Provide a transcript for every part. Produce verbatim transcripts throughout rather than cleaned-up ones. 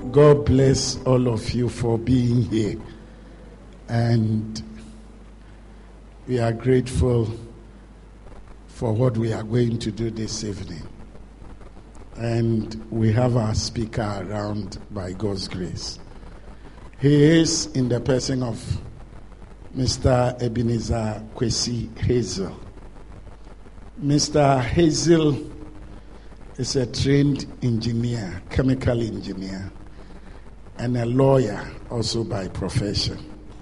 God bless all of you for being here. And we are grateful for what we are going to do this evening. And we have our speaker around by God's grace. He is in the person of Mister Ebenezer Kwesi Hazel. Mister Hazel is a trained engineer, chemical engineer, and a lawyer also by profession.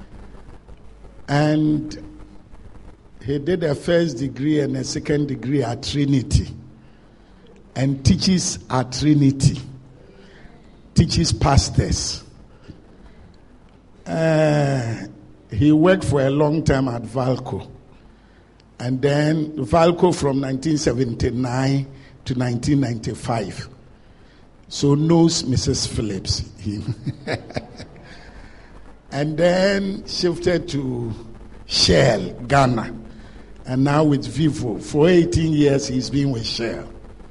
And he did a first degree and a second degree at Trinity, and teaches at Trinity, teaches pastors. Uh, he worked for a long time at Valco, and then Valco from nineteen seventy-nine to nineteen ninety-five. So knows Missus Phillips. And then shifted to Shell, Ghana. And now with Vivo. For eighteen years he's been with Shell.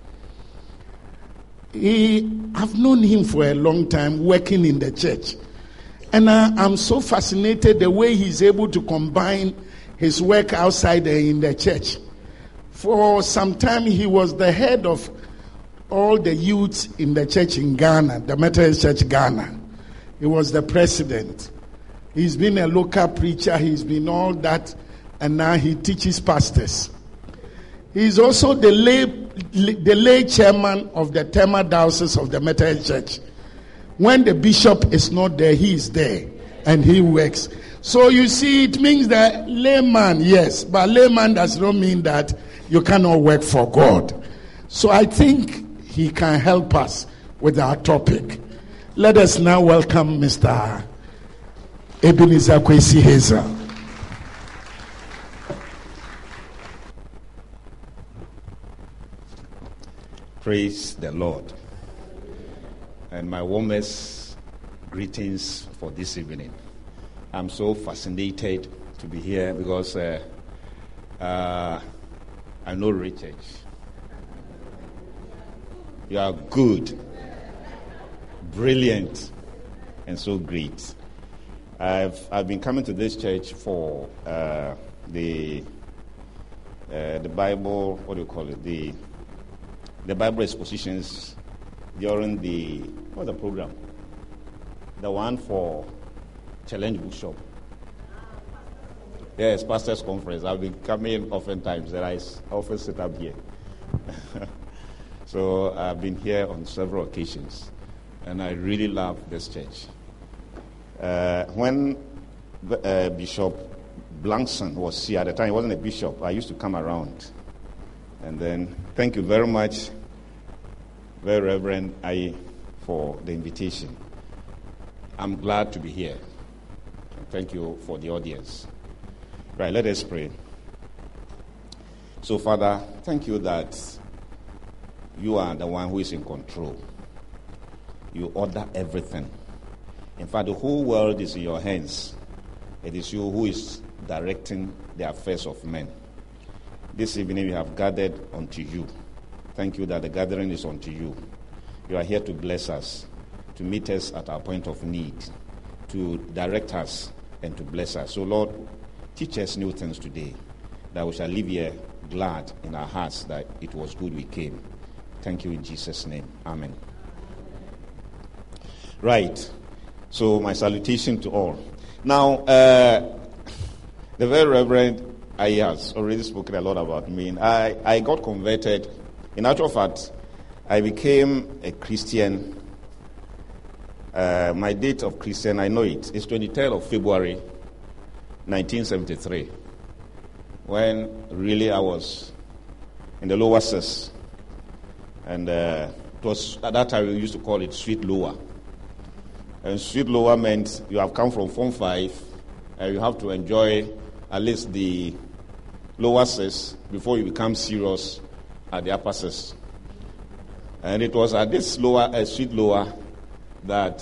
He, I've known him for a long time working in the church. And I, I'm so fascinated the way he's able to combine his work outside and in the church. For some time, he was the head of all the youths in the church in Ghana, the Methodist Church Ghana. He was the president. He's been a local preacher. He's been all that. And now he teaches pastors. He's also the lay, the lay chairman of the Tema Diocese of the Methodist Church. When the bishop is not there, he is there. And he works. So you see, it means that layman, yes. But layman does not mean that you cannot work for God. So I think he can help us with our topic. Let us now welcome Mister Ebenezer Kwesi Hazel. Praise the Lord. And my warmest greetings for this evening. I'm so fascinated to be here because uh, uh, I know Richard. You are good, brilliant, and so great. I've I've been coming to this church for uh, the uh, the Bible. What do you call it? The the Bible expositions during the what's the program? The one for Challenge Bookshop. Yes, Pastors Conference. I've been coming oftentimes, and I often sit up here. So I've been here on several occasions, and I really love this church. Uh, when uh, Bishop Blankson was here at the time, he wasn't a bishop. I used to come around. And then, thank you very much, very Reverend Aye, for the invitation. I'm glad to be here. Thank you for the audience. Right, let us pray. So, Father, thank you that you are the one who is in control. You order everything. In fact, the whole world is in your hands. It is you who is directing the affairs of men. This evening we have gathered unto you. Thank you that the gathering is unto you. You are here to bless us, to meet us at our point of need, to direct us and to bless us. So, Lord, teach us new things today, that we shall live here glad in our hearts that it was good we came. Thank you in Jesus' name. Amen. Right. So, my salutation to all. Now, uh, the very Reverend I has already spoken a lot about me. I, I got converted. In actual fact, I became a Christian. Uh, my date of Christian, I know it. It's twenty-third of February, nineteen seventy-three. When really I was in the lower six. And uh, it was, at that time we used to call it sweet lower. And sweet lower meant you have come from Form five and you have to enjoy at least the lower six before you become serious at the upper six. And it was at this lower, uh, sweet lower that,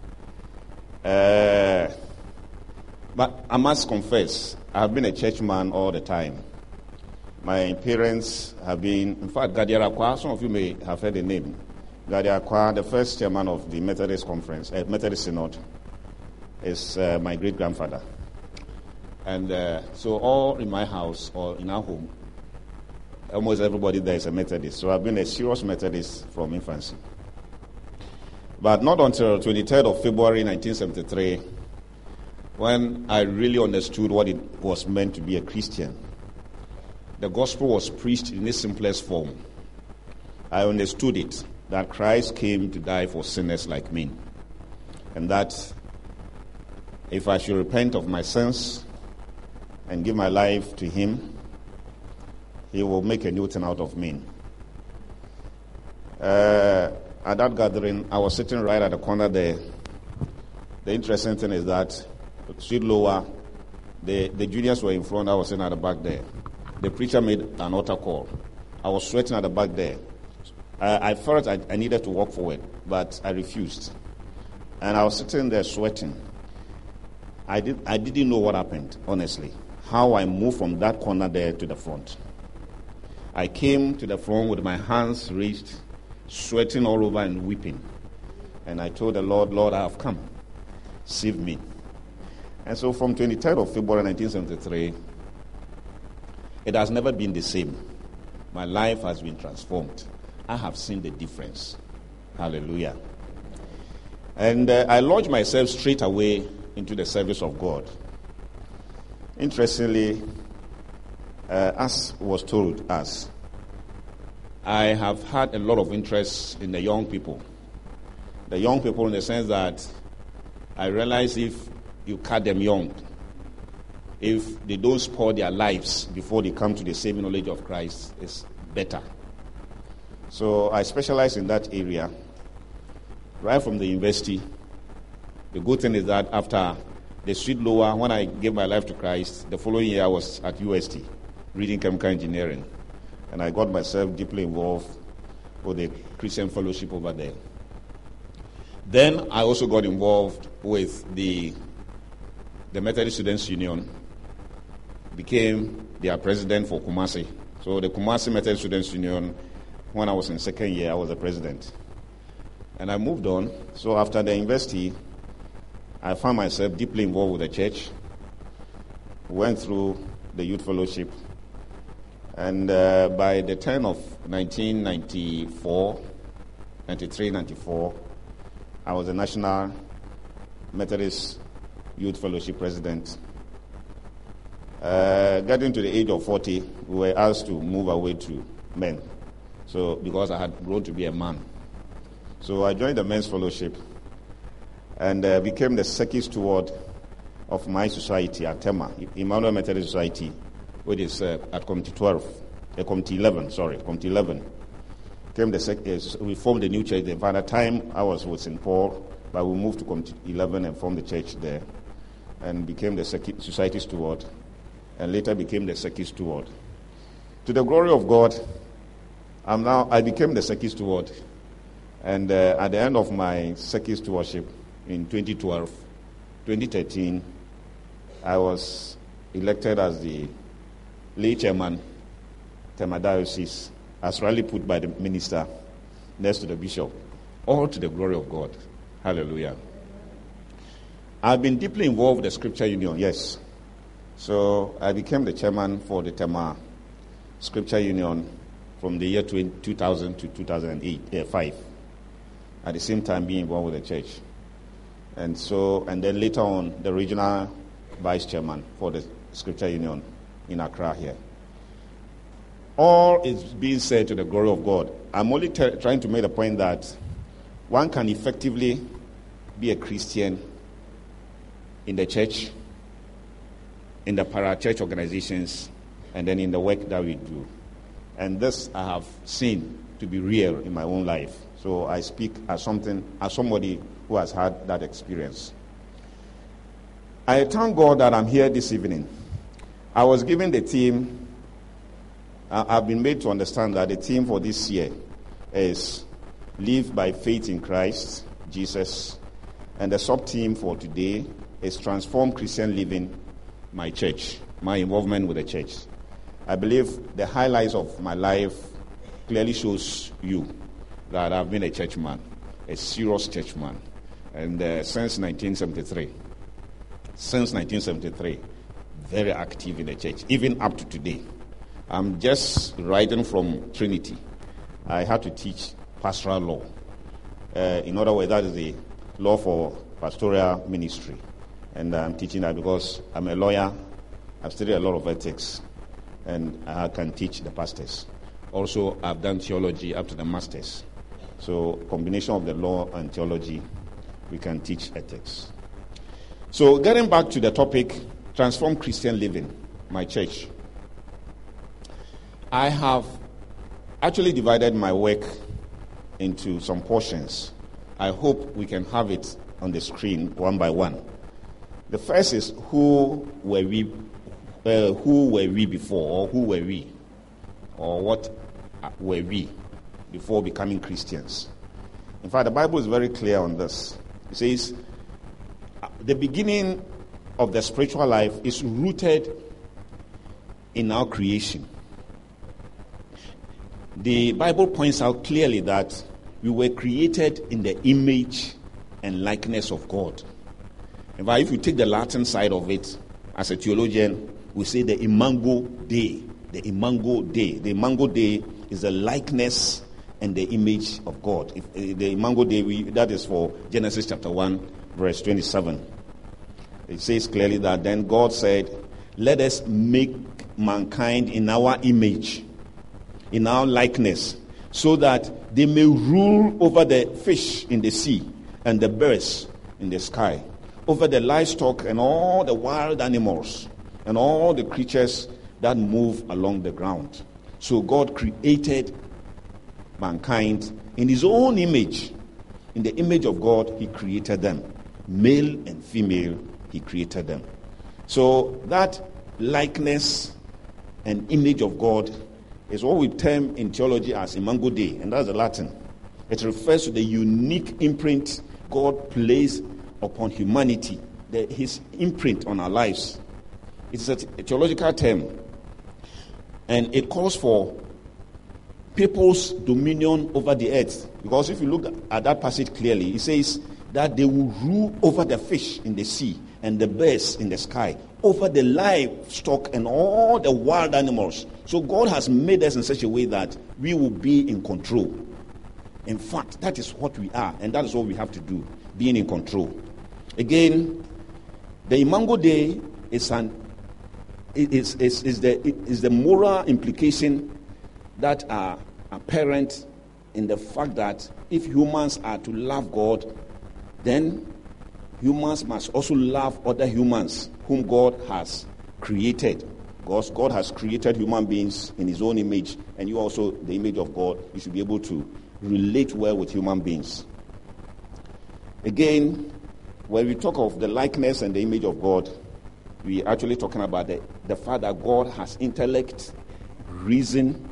uh, but I must confess, I have been a church man all the time. My parents have been, in fact, Gadiara Kwa, some of you may have heard the name. Daddy Akwa, the first chairman of the Methodist Conference, uh, Methodist Synod, is uh, my great-grandfather. And uh, so all in my house or in our home, almost everybody there is a Methodist. So I've been a serious Methodist from infancy. But not until twenty-third of February nineteen seventy-three, when I really understood what it was meant to be a Christian. The gospel was preached in its simplest form. I understood it, that Christ came to die for sinners like me. And that if I should repent of my sins and give my life to him, he will make a new thing out of me. Uh, at that gathering, I was sitting right at the corner there. The interesting thing is that street lower, the, the juniors were in front, I was sitting at the back there. The preacher made an altar call. I was sweating at the back there. I, I felt I, I needed to walk forward, but I refused. And I was sitting there sweating. I, did, I didn't know what happened, honestly, how I moved from that corner there to the front. I came to the front with my hands raised, sweating all over and weeping. And I told the Lord, Lord, I have come. Save me. And so from twenty-third of February nineteen seventy-three, it has never been the same. My life has been transformed. I have seen the difference. Hallelujah. And uh, I launched myself straight away into the service of God. Interestingly, uh, as was told us, I have had a lot of interest in the young people. The young people in the sense that I realize if you cut them young, if they don't spoil their lives before they come to the saving knowledge of Christ, it's better. So I specialize in that area. Right from the university, the good thing is that after the street lower, when I gave my life to Christ, the following year I was at U S T, reading chemical engineering. And I got myself deeply involved with the Christian fellowship over there. Then I also got involved with the the Methodist Students Union, became their president for Kumasi. So the Kumasi Methodist Students Union, when I was in second year, I was the president. And I moved on. So after the university, I found myself deeply involved with the church, went through the youth fellowship, and uh, by the turn of nineteen ninety-four, ninety-three, ninety-four, I was the National Methodist Youth Fellowship President. Uh, getting to the age of forty, we were asked to move away to men. So, because I had grown to be a man. So I joined the Men's Fellowship and uh, became the second steward of my society at Tema, Emmanuel Methodist Society, which is uh, at Committee twelve, uh, Committee eleven, sorry, Committee eleven. Came the sec- uh, we formed the new church there. By the time I was with Saint Paul, but we moved to Committee eleven and formed the church there, and became the sec- society steward, and later became the second steward. To the glory of God, I'm now I became the second steward, and uh, at the end of my second stewardship in twenty twelve, twenty thirteen, I was elected as the lay chairman, Tema Diocese, as rightly put by the minister next to the bishop, all to the glory of God. Hallelujah. I've been deeply involved with the Scripture Union, yes. So I became the chairman for the Tema Scripture Union from the year two thousand to two thousand five. At the same time being involved with the church. And so, and then later on, the regional vice chairman for the Scripture Union in Accra here. All is being said to the glory of God. I'm only t- trying to make the point that one can effectively be a Christian in the church, in the para-church organizations, and then in the work that we do. And this I have seen to be real in my own life. So I speak as something, as somebody who has had that experience. I thank God that I'm here this evening. I was given the theme. I've been made to understand that the theme for this year is Live by Faith in Christ, Jesus. And the sub-theme for today is Transform Christian Living, my church, my involvement with the church. I believe the highlights of my life clearly shows you that I've been a churchman, a serious churchman, and uh, since nineteen seventy-three. Since nineteen seventy-three, very active in the church, even up to today. I'm just writing from Trinity. I had to teach pastoral law. Uh, in other words, that is the law for pastoral ministry. And I'm teaching that because I'm a lawyer. I've studied a lot of ethics, and I can teach the pastors. Also, I've done theology up to the masters. So, combination of the law and theology, we can teach ethics. So, getting back to the topic, transform Christian living, my church. I have actually divided my work into some portions. I hope we can have it on the screen one by one. The first is who were we, uh, who were we before, or who were we, or what were we before becoming Christians. In fact, the Bible is very clear on this. It says the beginning of the spiritual life is rooted in our creation. The Bible points out clearly that we were created in the image and likeness of God. In fact, if you take the Latin side of it, as a theologian, we say the imago Dei. The imago Dei. The imago Dei is the likeness and the image of God. If, uh, the imago Dei, we, that is for Genesis chapter one, verse twenty-seven. It says clearly that then God said, let us make mankind in our image, in our likeness, so that they may rule over the fish in the sea and the birds in the sky, over the livestock and all the wild animals and all the creatures that move along the ground. So God created mankind in his own image. In the image of God, he created them. Male and female, he created them. So that likeness and image of God is what we term in theology as imago Dei, and that's the Latin. It refers to the unique imprint God placed upon humanity, the, his imprint on our lives. It's a, a theological term, and it calls for people's dominion over the earth. Because if you look at that passage clearly, it says that they will rule over the fish in the sea and the birds in the sky, over the livestock and all the wild animals. So God has made us in such a way that we will be in control. In fact, that is what we are, and that is what we have to do, being in control. Again, the imago Dei is an is is is the is the moral implication that are apparent in the fact that if humans are to love God, then humans must also love other humans whom God has created. Because God has created human beings in his own image, and you also, the image of God, you should be able to relate well with human beings. Again, when we talk of the likeness and the image of God, we are actually talking about the, the fact that God has intellect, reason,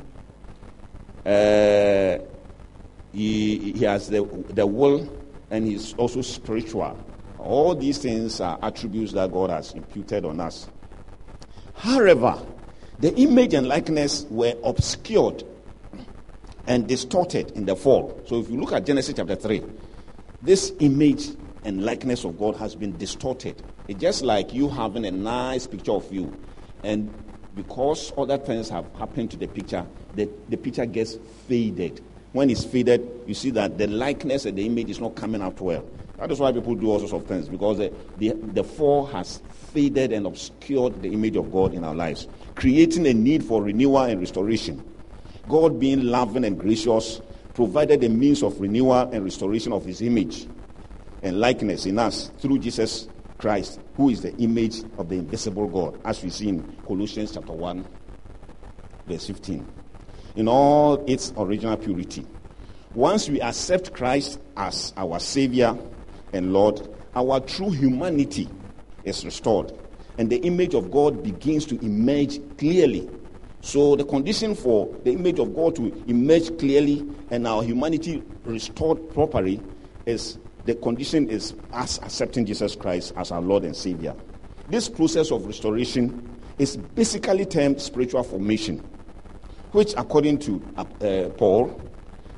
uh, he, he has the, the will, and he's also spiritual. All these things are attributes that God has imputed on us. However, the image and likeness were obscured and distorted in the fall. So if you look at Genesis chapter three, this image and likeness of God has been distorted. It's just like you having a nice picture of you, and because other things have happened to the picture, the, the picture gets faded. When it's faded, you see that the likeness and the image is not coming out well. That is why people do all sorts of things, because the, the, the fall has faded and obscured the image of God in our lives, creating a need for renewal and restoration. God, being loving and gracious, provided a means of renewal and restoration of his image and likeness in us through Jesus Christ, who is the image of the invisible God, as we see in Colossians chapter one, verse fifteen. In all its original purity. Once we accept Christ as our Savior and Lord, our true humanity is restored, and the image of God begins to emerge clearly. So the condition for the image of God to emerge clearly and our humanity restored properly is the condition is us accepting Jesus Christ as our Lord and Savior. This process of restoration is basically termed spiritual formation, which according to uh, Paul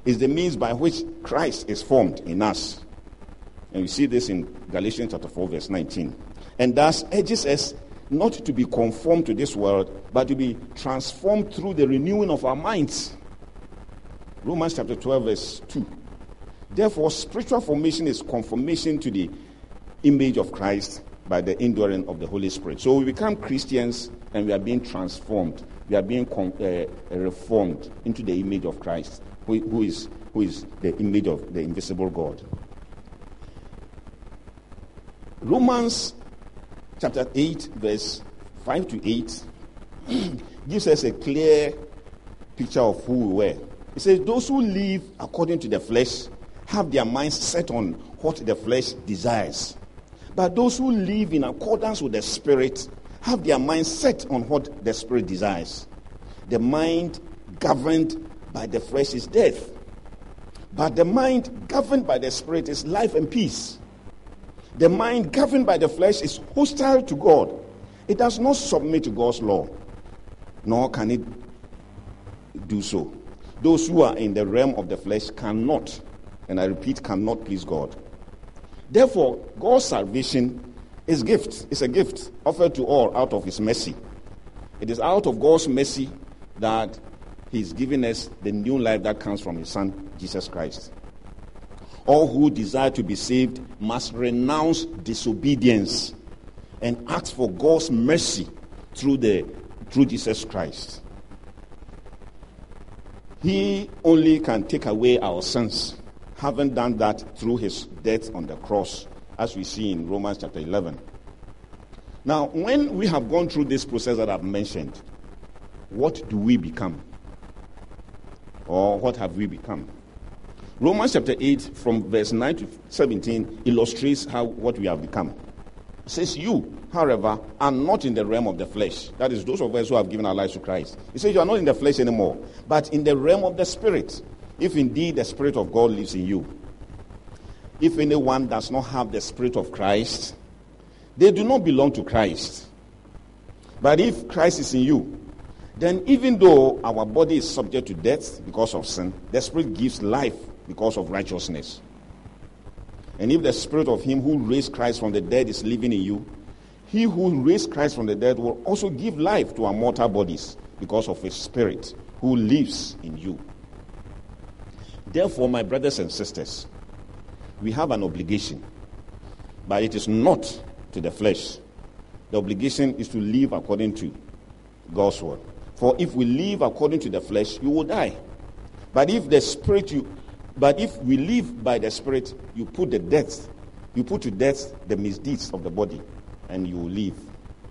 is the means by which Christ is formed in us. And we see this in Galatians chapter four, verse nineteen. And thus urges us not to be conformed to this world, but to be transformed through the renewing of our minds. Romans chapter twelve, verse two. Therefore, spiritual formation is conformation to the image of Christ by the indwelling of the Holy Spirit. So we become Christians and we are being transformed. We are being con- uh, reformed into the image of Christ, who, who is who is the image of the invisible God. Romans chapter eight, verse five to eight gives us a clear picture of who we were. It says, those who live according to the flesh have their minds set on what the flesh desires. But those who live in accordance with the Spirit have their minds set on what the Spirit desires. The mind governed by the flesh is death, but the mind governed by the Spirit is life and peace. The mind governed by the flesh is hostile to God. It does not submit to God's law, nor can it do so. Those who are in the realm of the flesh cannot, and I repeat, cannot please God. Therefore, God's salvation is gift. It's a gift offered to all out of his mercy. It is out of God's mercy that he's given us the new life that comes from his Son, Jesus Christ. All who desire to be saved must renounce disobedience and ask for God's mercy through the through Jesus Christ. He only can take away our sins, having done that through his death on the cross, as we see in Romans chapter eleven. Now, when we have gone through this process that I've mentioned, what do we become? Or what have we become? Romans chapter eight, from verse nine to seventeen, illustrates how what we have become. It says, you, however, are not in the realm of the flesh. That is, those of us who have given our lives to Christ. It says you are not in the flesh anymore, but in the realm of the Spirit, if indeed the Spirit of God lives in you. If anyone does not have the Spirit of Christ, they do not belong to Christ. But if Christ is in you, then even though our body is subject to death because of sin, the Spirit gives life because of righteousness. And if the Spirit of him who raised Christ from the dead is living in you, he who raised Christ from the dead will also give life to our mortal bodies because of his Spirit who lives in you. Therefore, my brothers and sisters, we have an obligation, but it is not to the flesh. The obligation is to live according to God's word. For if we live according to the flesh, you will die. But if the Spirit you But if we live by the Spirit, you put the death, you put to death the misdeeds of the body, and you will live.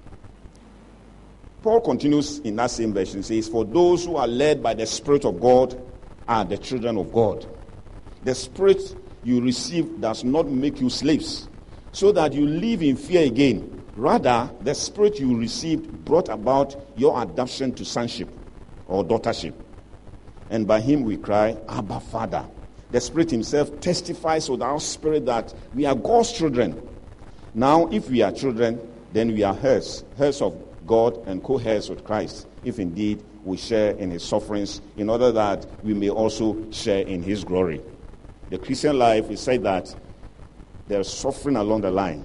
Paul continues in that same verse and says, for those who are led by the Spirit of God are the children of God. The Spirit you receive does not make you slaves, so that you live in fear again. Rather, the Spirit you received brought about your adoption to sonship or daughtership. And by him we cry, Abba, Father. The Spirit himself testifies with our spirit that we are God's children. Now, if we are children, then we are heirs, heirs of God and co-heirs with Christ, if indeed we share in his sufferings, in order that we may also share in his glory. The Christian life is said that there is suffering along the line.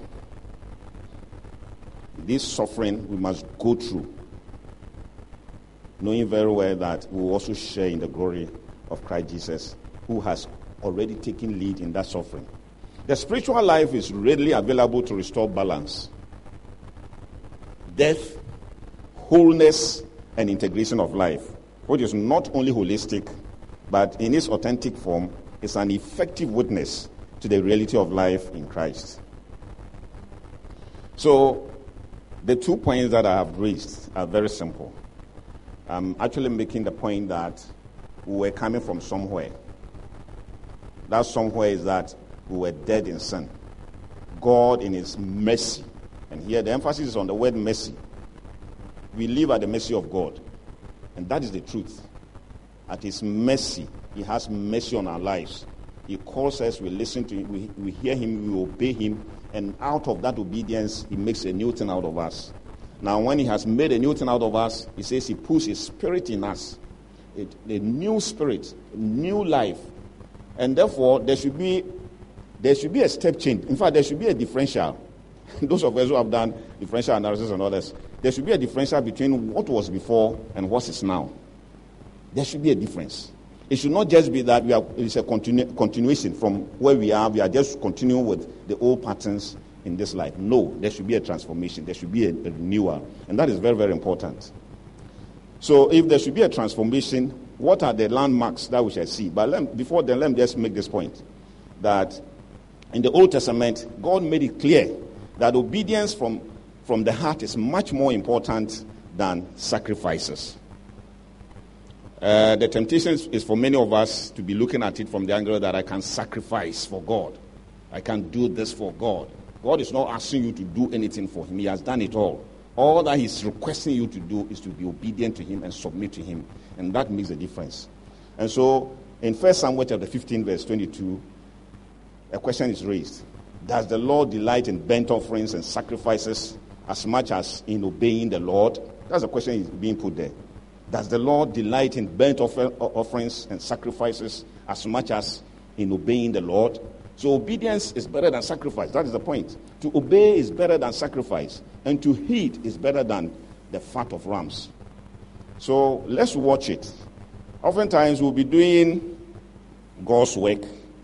This suffering we must go through, knowing very well that we will also share in the glory of Christ Jesus, who has already taken lead in that suffering. The spiritual life is readily available to restore balance, death, wholeness, and integration of life, which is not only holistic, but in its authentic form, is an effective witness to the reality of life in Christ. So, the two points that I have raised are very simple. I'm actually making the point that we were coming from somewhere. That somewhere is that we were dead in sin. God in his mercy, and here the emphasis is on the word mercy. We live at the mercy of God, and that is the truth. At his mercy, he has mercy on our lives. He calls us, we listen to him, we, we hear him, we obey him, and out of that obedience, he makes a new thing out of us. Now, when he has made a new thing out of us, he says he puts his spirit in us. It, a new spirit, a new life, And therefore, there should be there should be a step change. In fact, there should be a differential. Those of us who have done differential analysis and others, there should be a differential between what was before and what is now. There should be a difference. It should not just be that we are, it's a continu- continuation from where we are. We are just continuing with the old patterns in this life. No, there should be a transformation. There should be a, a renewal. And that is very, very important. So if there should be a transformation, what are the landmarks that we shall see? But let, before then, let me just make this point. That in the Old Testament, God made it clear that obedience from, from the heart is much more important than sacrifices. Uh, the temptation is for many of us to be looking at it from the angle that I can sacrifice for God. I can do this for God. God is not asking you to do anything for him. He has done it all. All that he's requesting you to do is to be obedient to him and submit to him. And that makes a difference. And so, in First Samuel chapter fifteen, verse twenty-two, a question is raised. Does the Lord delight in burnt offerings and sacrifices as much as in obeying the Lord? That's the question being put there. Does the Lord delight in burnt offer, offerings and sacrifices as much as in obeying the Lord? So obedience is better than sacrifice. That is the point. To obey is better than sacrifice. And to heed is better than the fat of rams. So let's watch it. Oftentimes we'll be doing God's work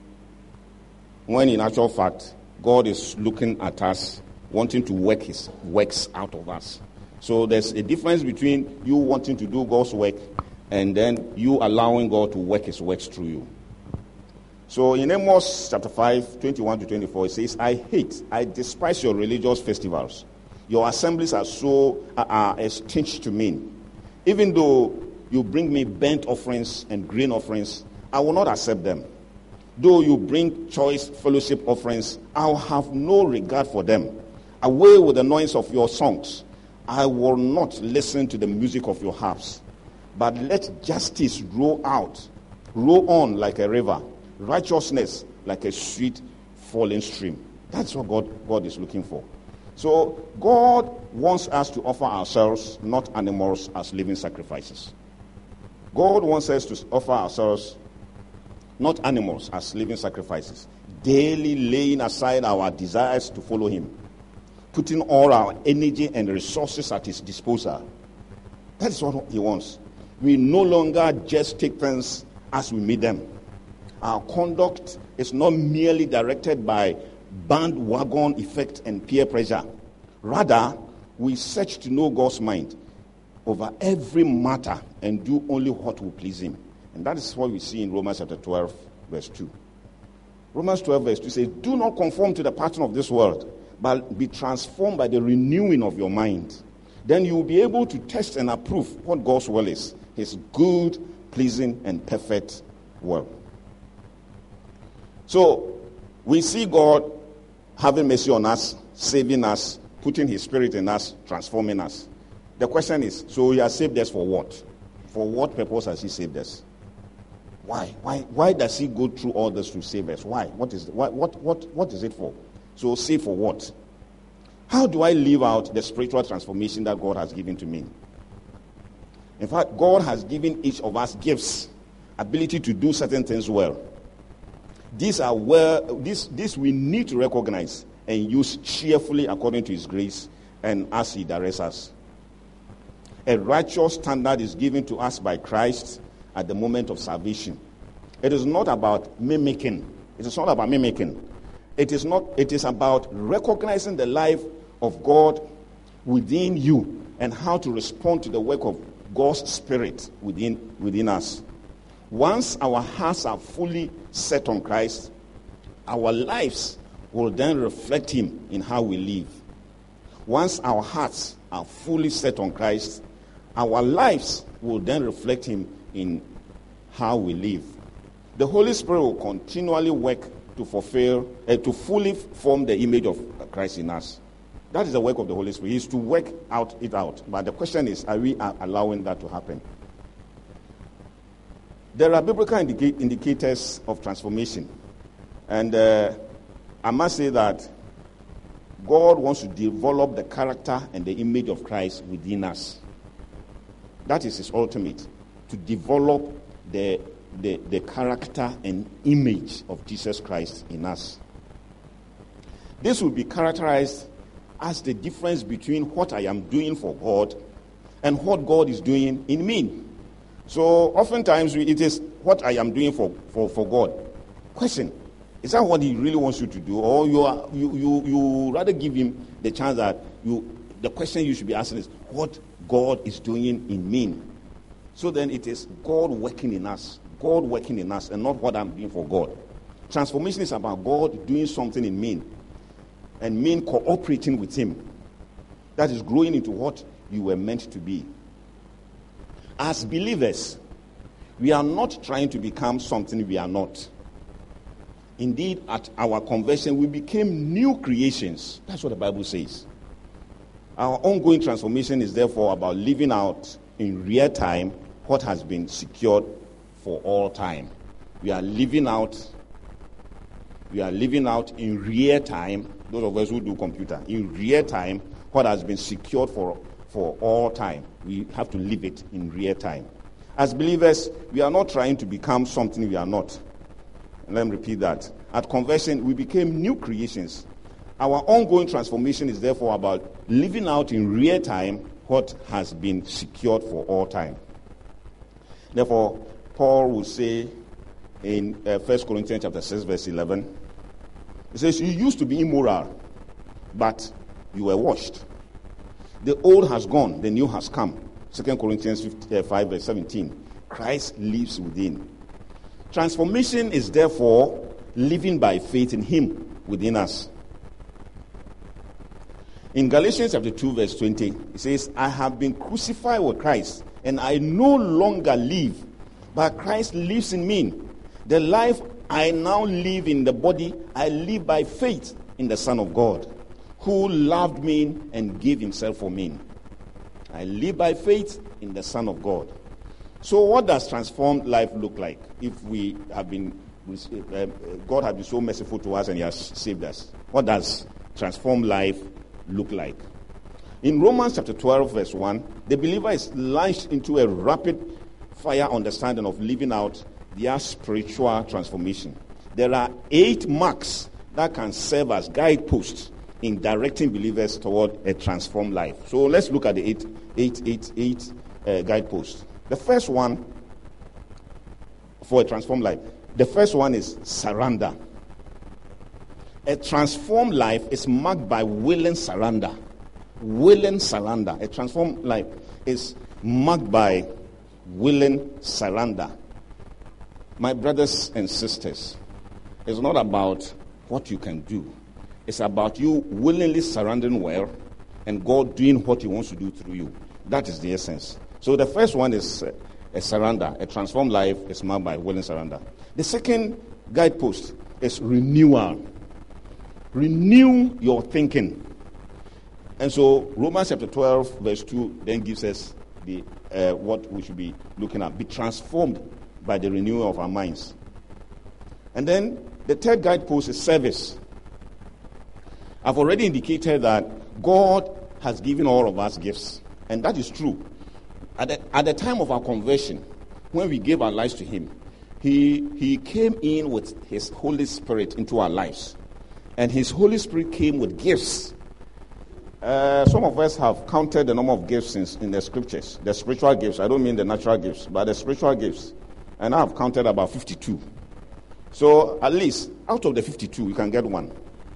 when in actual fact God is looking at us, wanting to work his works out of us. So there's a difference between you wanting to do God's work and then you allowing God to work his works through you. So in Amos chapter five, twenty-one to twenty-four, it says, I hate, I despise your religious festivals. Your assemblies are so, uh, are a stench to me. Even though you bring me burnt offerings and grain offerings, I will not accept them. Though you bring choice fellowship offerings, I will have no regard for them. Away with the noise of your songs. I will not listen to the music of your harps. But let justice roll out, roll on like a river, righteousness like a sweet falling stream. That's what God, God is looking for. So God wants us to offer ourselves, not animals, as living sacrifices. God wants us to offer ourselves, not animals, as living sacrifices. Daily laying aside our desires to follow him. Putting all our energy and resources at his disposal. That's what he wants. We no longer just take things as we meet them. Our conduct is not merely directed by bandwagon effect and peer pressure. Rather, we search to know God's mind over every matter and do only what will please him. And that is what we see in Romans chapter twelve, verse two. Romans twelve, verse two says, do not conform to the pattern of this world, but be transformed by the renewing of your mind. Then you will be able to test and approve what God's will is, his good, pleasing, and perfect will. So, we see God having mercy on us, saving us, putting his spirit in us, transforming us. The question is, so he has saved us for what? For what purpose has he saved us? Why? Why, why does he go through all this to save us? Why? What is, what, what, what, what is it for? So save for what? How do I live out the spiritual transformation that God has given to me? In fact, God has given each of us gifts, ability to do certain things well. These are where this this we need to recognize and use cheerfully according to his grace and as he directs us. A righteous standard is given to us by Christ at the moment of salvation. It is not about mimicking. It is not about mimicking. It is not. It is about recognizing the life of God within you and how to respond to the work of God's Spirit within within us. Once our hearts are fully set on Christ, our lives will then reflect him in how we live. Once our hearts are fully set on Christ, our lives will then reflect him in how we live. The Holy Spirit will continually work to fulfill, uh, to fully form the image of Christ in us. That is the work of the Holy Spirit. He is to work out it out. But the question is, are we allowing that to happen? There are biblical indica- indicators of transformation. And uh, I must say that God wants to develop the character and the image of Christ within us. That is his ultimate, to develop the the, the character and image of Jesus Christ in us. This will be characterized as the difference between what I am doing for God and what God is doing in me. So oftentimes it is what I am doing for, for, for God. Question, is that what he really wants you to do? Or you are, you, you you rather give him the chance that you the question you should be asking is what God is doing in me. So then it is God working in us. God working in us and not what I'm doing for God. Transformation is about God doing something in me and me cooperating with him. That is growing into what you were meant to be. As believers, we are not trying to become something we are not. Indeed, at our conversion, we became new creations. That's what the Bible says. Our ongoing transformation is therefore about living out in real time what has been secured for all time. We are living out, we are living out in real time, those of us who do computer, in real time what has been secured for, for all time. We have to live it in real time. As believers, we are not trying to become something we are not. And let me repeat that. At conversion, we became new creations. Our ongoing transformation is therefore about living out in real time what has been secured for all time. Therefore, Paul will say in uh, First Corinthians chapter six, verse eleven, he says, you used to be immoral, but you were washed. The old has gone, the new has come. Second Corinthians five, verse seventeen. Christ lives within. Transformation is therefore living by faith in him within us. In Galatians chapter two, verse twenty, it says, I have been crucified with Christ, and I no longer live, but Christ lives in me. The life I now live in the body, I live by faith in the Son of God, who loved me and gave himself for me. I live by faith in the Son of God. So what does transformed life look like if we have been, uh, God has been so merciful to us and he has saved us? What does transformed life look like? In Romans chapter twelve, verse one, the believer is launched into a rapid fire understanding of living out their spiritual transformation. There are eight marks that can serve as guideposts in directing believers toward a transformed life. So let's look at the eight, eight, eight, eight uh, guideposts. The first one for a transformed life, the first one is surrender. A transformed life is marked by willing surrender. Willing surrender. A transformed life is marked by willing surrender. My brothers and sisters, it's not about what you can do. It's about you willingly surrendering well and God doing what he wants to do through you. That is the essence. So the first one is uh, a surrender. A transformed life is marked by willing surrender. The second guidepost is renewal. Renew your thinking. And so Romans chapter twelve, verse two then gives us the uh, what we should be looking at. Be transformed by the renewal of our minds. And then the third guidepost is service. I've already indicated that God has given all of us gifts. And that is true. At the, at the time of our conversion, when we gave our lives to him, he, he came in with his Holy Spirit into our lives. And his Holy Spirit came with gifts. Uh, some of us have counted the number of gifts in, in the scriptures. The spiritual gifts. I don't mean the natural gifts, but the spiritual gifts. And I have counted about fifty-two. So at least out of the fifty-two, you can get one.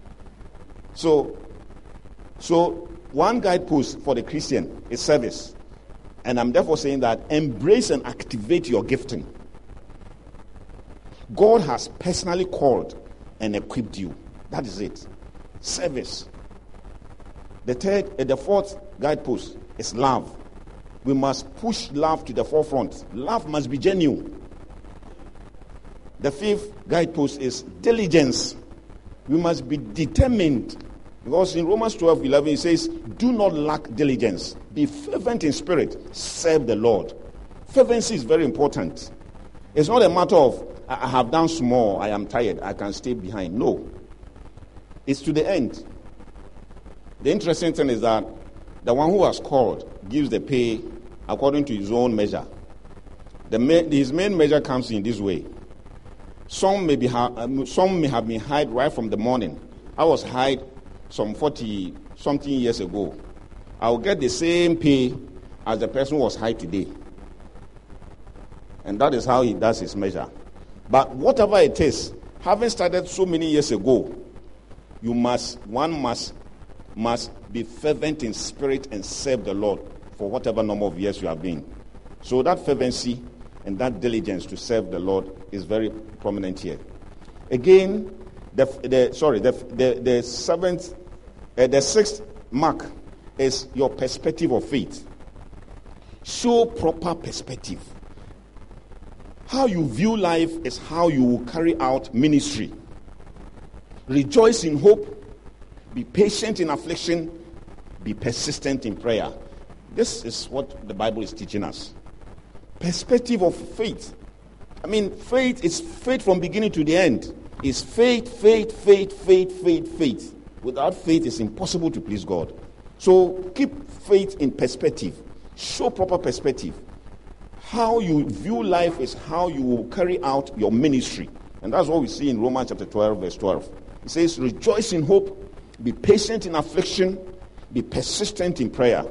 So, so one guidepost for the Christian is service. And I'm therefore saying that embrace and activate your gifting. God has personally called and equipped you. That is it. Service. The third, uh, the fourth guidepost is love. We must push love to the forefront. Love must be genuine. The fifth guidepost is diligence. We must be determined. Because in Romans twelve eleven it says, do not lack diligence. Be fervent in spirit. Serve the Lord. Fervency is very important. It's not a matter of, I have done small, I am tired, I can stay behind. No. It's to the end. The interesting thing is that the one who has called gives the pay according to his own measure. The main, his main measure comes in this way. Some may be ha- um, some may have been hired right from the morning. I was hired some forty something years ago. I will get the same pay as the person who was hired today. And that is how he does his measure. But whatever it is, having started so many years ago, you must, one must, must be fervent in spirit and serve the Lord for whatever number of years you have been. So that fervency and that diligence to serve the Lord is very prominent here. Again, the, the sorry, the the, the seventh, uh, the sixth mark is your perspective of faith. Show proper perspective. How you view life is how you will carry out ministry. Rejoice in hope. Be patient in affliction. Be persistent in prayer. This is what the Bible is teaching us. Perspective of faith. I mean, faith is faith from beginning to the end. It's faith, faith, faith, faith, faith, faith. Without faith, it's impossible to please God. So keep faith in perspective. Show proper perspective. How you view life is how you will carry out your ministry. And that's what we see in Romans chapter twelve, verse twelve. It says, rejoice in hope, be patient in affliction, be persistent in prayer.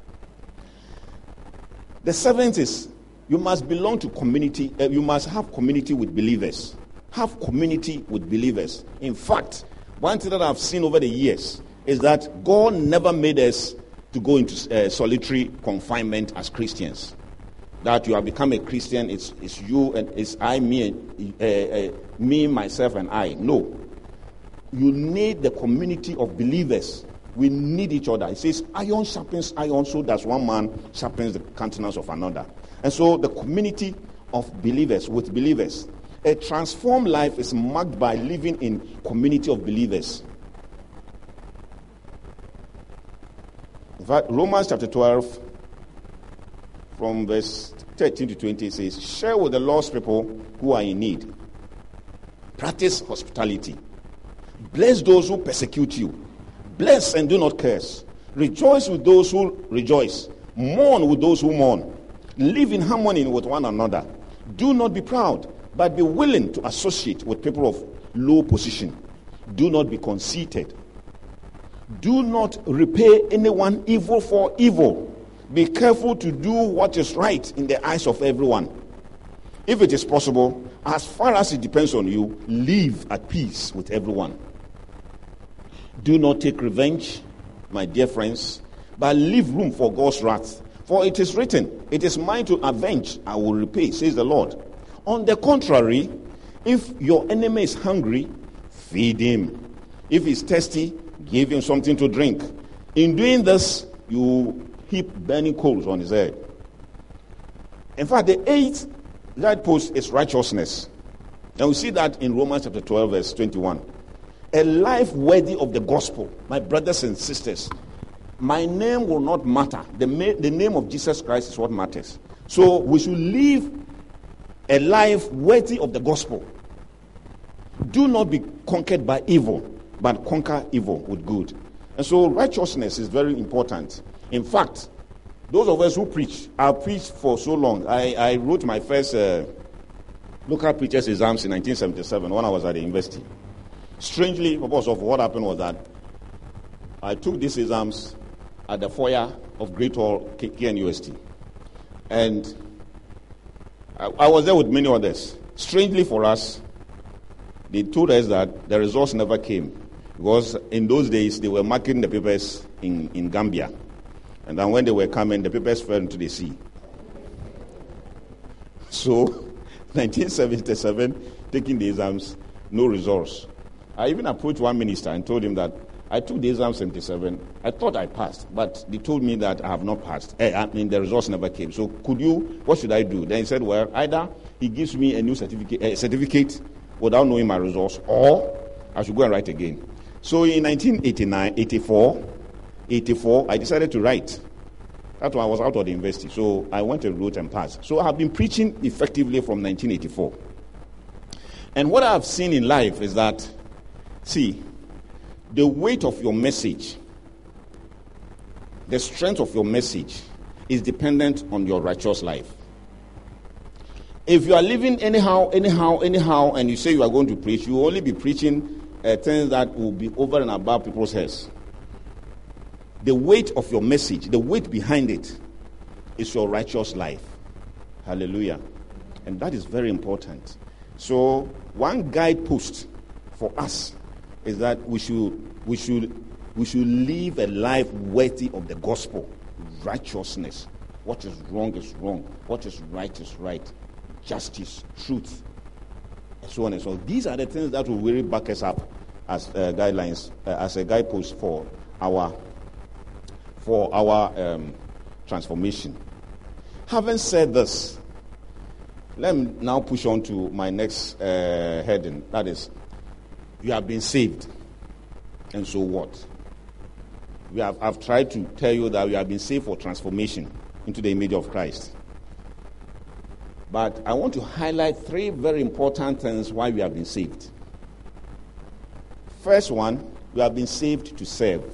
The seventh is, you must belong to community, uh, you must have community with believers. Have community with believers. In fact, one thing that I've seen over the years is that God never made us to go into uh, solitary confinement as Christians. That you have become a Christian, it's, it's you and it's I, me, uh, uh, me, myself, and I. No. You need the community of believers. We need each other. It says, iron sharpens iron, so that one man sharpens the countenance of another. And so the community of believers, with believers. A transformed life is marked by living in community of believers. In fact, Romans chapter twelve, from verse thirteen to twenty, says, share with the lost people who are in need. Practice hospitality. Bless those who persecute you. Bless and do not curse. Rejoice with those who rejoice. Mourn with those who mourn. Live in harmony with one another. Do not be proud, but be willing to associate with people of low position. Do not be conceited. Do not repay anyone evil for evil. Be careful to do what is right in the eyes of everyone. If it is possible, as far as it depends on you, live at peace with everyone. Do not take revenge, my dear friends, but leave room for God's wrath. For it is written, it is mine to avenge, I will repay, says the Lord. On the contrary, if your enemy is hungry, feed him. If he's thirsty, give him something to drink. In doing this, you heap burning coals on his head. In fact, the eighth guidepost is righteousness. And we see that in Romans chapter twelve, verse twenty-one. A life worthy of the gospel, my brothers and sisters. My name will not matter. The, ma- the name of Jesus Christ is what matters. So we should live a life worthy of the gospel. Do not be conquered by evil, but conquer evil with good. And so righteousness is very important. In fact, those of us who preach, I've preached for so long. I, I wrote my first uh, local preachers exams in nineteen seventy-seven when I was at the university. Strangely, because of what happened was that I took these exams at the foyer of Great Hall, K N U S T. And I, I was there with many others. Strangely for us, they told us that the results never came. Because in those days, they were marking the papers in, in Gambia. And then when they were coming, the papers fell into the sea. So, nineteen seventy-seven, taking the exams, no results. I even approached one minister and told him that I took the exam seventy-seven. I thought I passed, but they told me that I have not passed. I mean, the results never came. So could you, what should I do? Then he said, well, either he gives me a new certificate, a certificate without knowing my results, or I should go and write again. So in nineteen eighty-nine, eighty-four, eighty-four, I decided to write. That's why I was out of the university. So I went and wrote and passed. So I have been preaching effectively from nineteen eighty-four. And what I have seen in life is that, see, the weight of your message, the strength of your message is dependent on your righteous life. If you are living anyhow, anyhow, anyhow, and you say you are going to preach, you will only be preaching uh, things that will be over and above people's heads. The weight of your message, the weight behind it, is your righteous life. Hallelujah. And that is very important. So one guidepost for us is that we should we should we should live a life worthy of the gospel. Righteousness. What is wrong is wrong. What is right is right. Justice, truth, and so on and so on. These are the things that will really back us up as uh, guidelines, uh, as a guidepost for our for our um, transformation. Having said this, let me now push on to my next uh, heading. That is, you have been saved, and so what? We have I've tried to tell you that we have been saved for transformation into the image of Christ. But I want to highlight three very important things why we have been saved. First one, we have been saved to serve.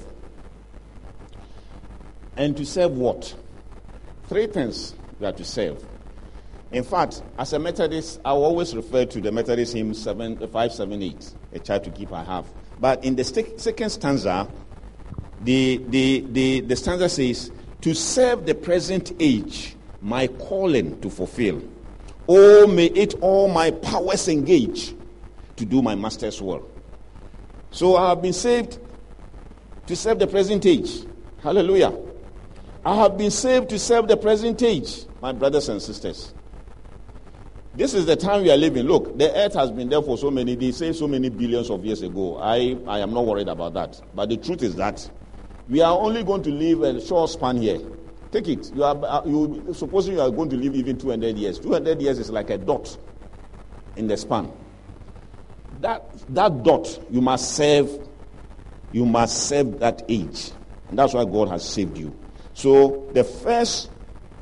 And to serve what? Three things we are to serve. In fact, as a Methodist, I will always refer to the Methodist hymn five seven eight, a child to keep I have. But in the st- second stanza, the, the, the, the stanza says, to serve the present age, my calling to fulfill. Oh, may it all my powers engage to do my master's work. So I have been saved to serve the present age. Hallelujah. I have been saved to serve the present age, my brothers and sisters. This is the time we are living. Look, the earth has been there for so many, they say so many billions of years ago. I, I am not worried about that. But the truth is that we are only going to live a short span here. Take it. You are you supposing you are going to live even two hundred years. two hundred years is like a dot in the span. That that dot you must serve. You must serve that age, and that's why God has saved you. So the first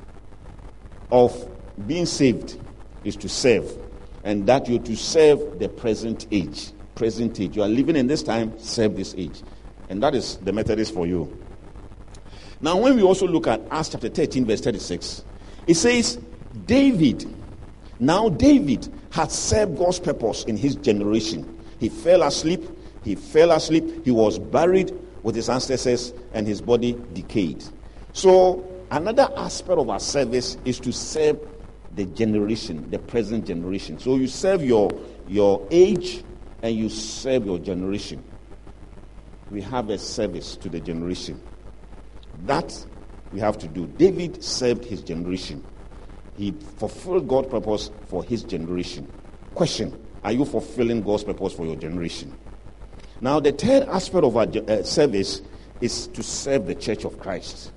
of being saved is to serve, and that you're to serve the present age. Present age. You are living in this time. Serve this age, and that is the Methodist for you. Now, when we also look at Acts chapter thirteen, verse thirty-six, it says, David, now David had served God's purpose in his generation. He fell asleep, he fell asleep, he was buried with his ancestors, and his body decayed. So, another aspect of our service is to serve the generation, the present generation. So, you serve your, your age, and you serve your generation. We have a service to the generation. That we have to do. David served his generation. He fulfilled God's purpose for his generation. Question, are you fulfilling God's purpose for your generation? Now, the third aspect of our uh, service is to serve the church of Christ.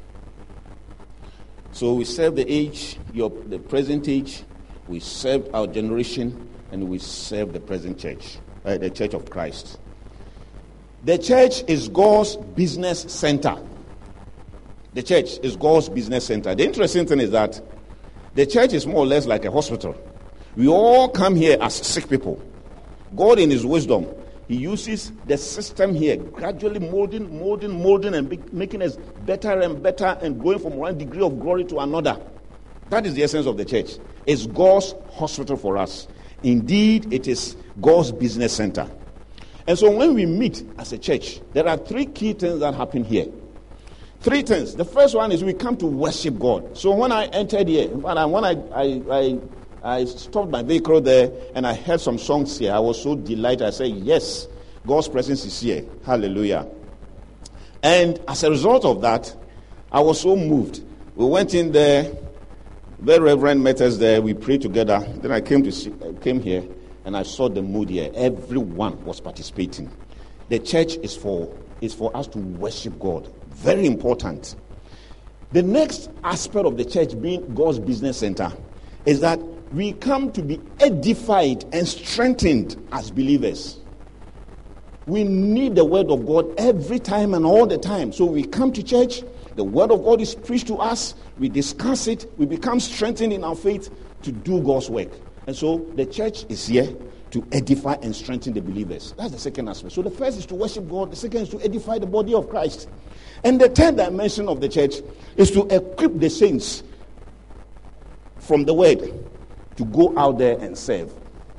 So we serve the age, your, the present age, we serve our generation, and we serve the present church, uh, the church of Christ. The church is God's business center. The church is God's business center. The interesting thing is that the church is more or less like a hospital. We all come here as sick people. God in his wisdom, he uses the system here, gradually molding, molding, molding, and be, making us better and better and going from one degree of glory to another. That is the essence of the church. It's God's hospital for us. Indeed, it is God's business center. And so when we meet as a church, there are three key things that happen here. Three things. The first one is we come to worship God. So when I entered here, when I when I, I, I, I stopped my vehicle there and I heard some songs here, I was so delighted. I said, yes, God's presence is here. Hallelujah. And as a result of that, I was so moved. We went in there, very Reverend met us there, we prayed together. Then I came to see, I came here and I saw the mood here. Everyone was participating. The church is for is for us to worship God. Very important. The next aspect of the church being God's business center is that we come to be edified and strengthened as believers. We need the word of God every time and all the time. So we come to church, the word of God is preached to us, we discuss it, we become strengthened in our faith to do God's work. And so the church is here to edify and strengthen the believers. That's the second aspect. So the first is to worship God, the second is to edify the body of Christ. And the third dimension of the church is to equip the saints from the word. to go out there and serve.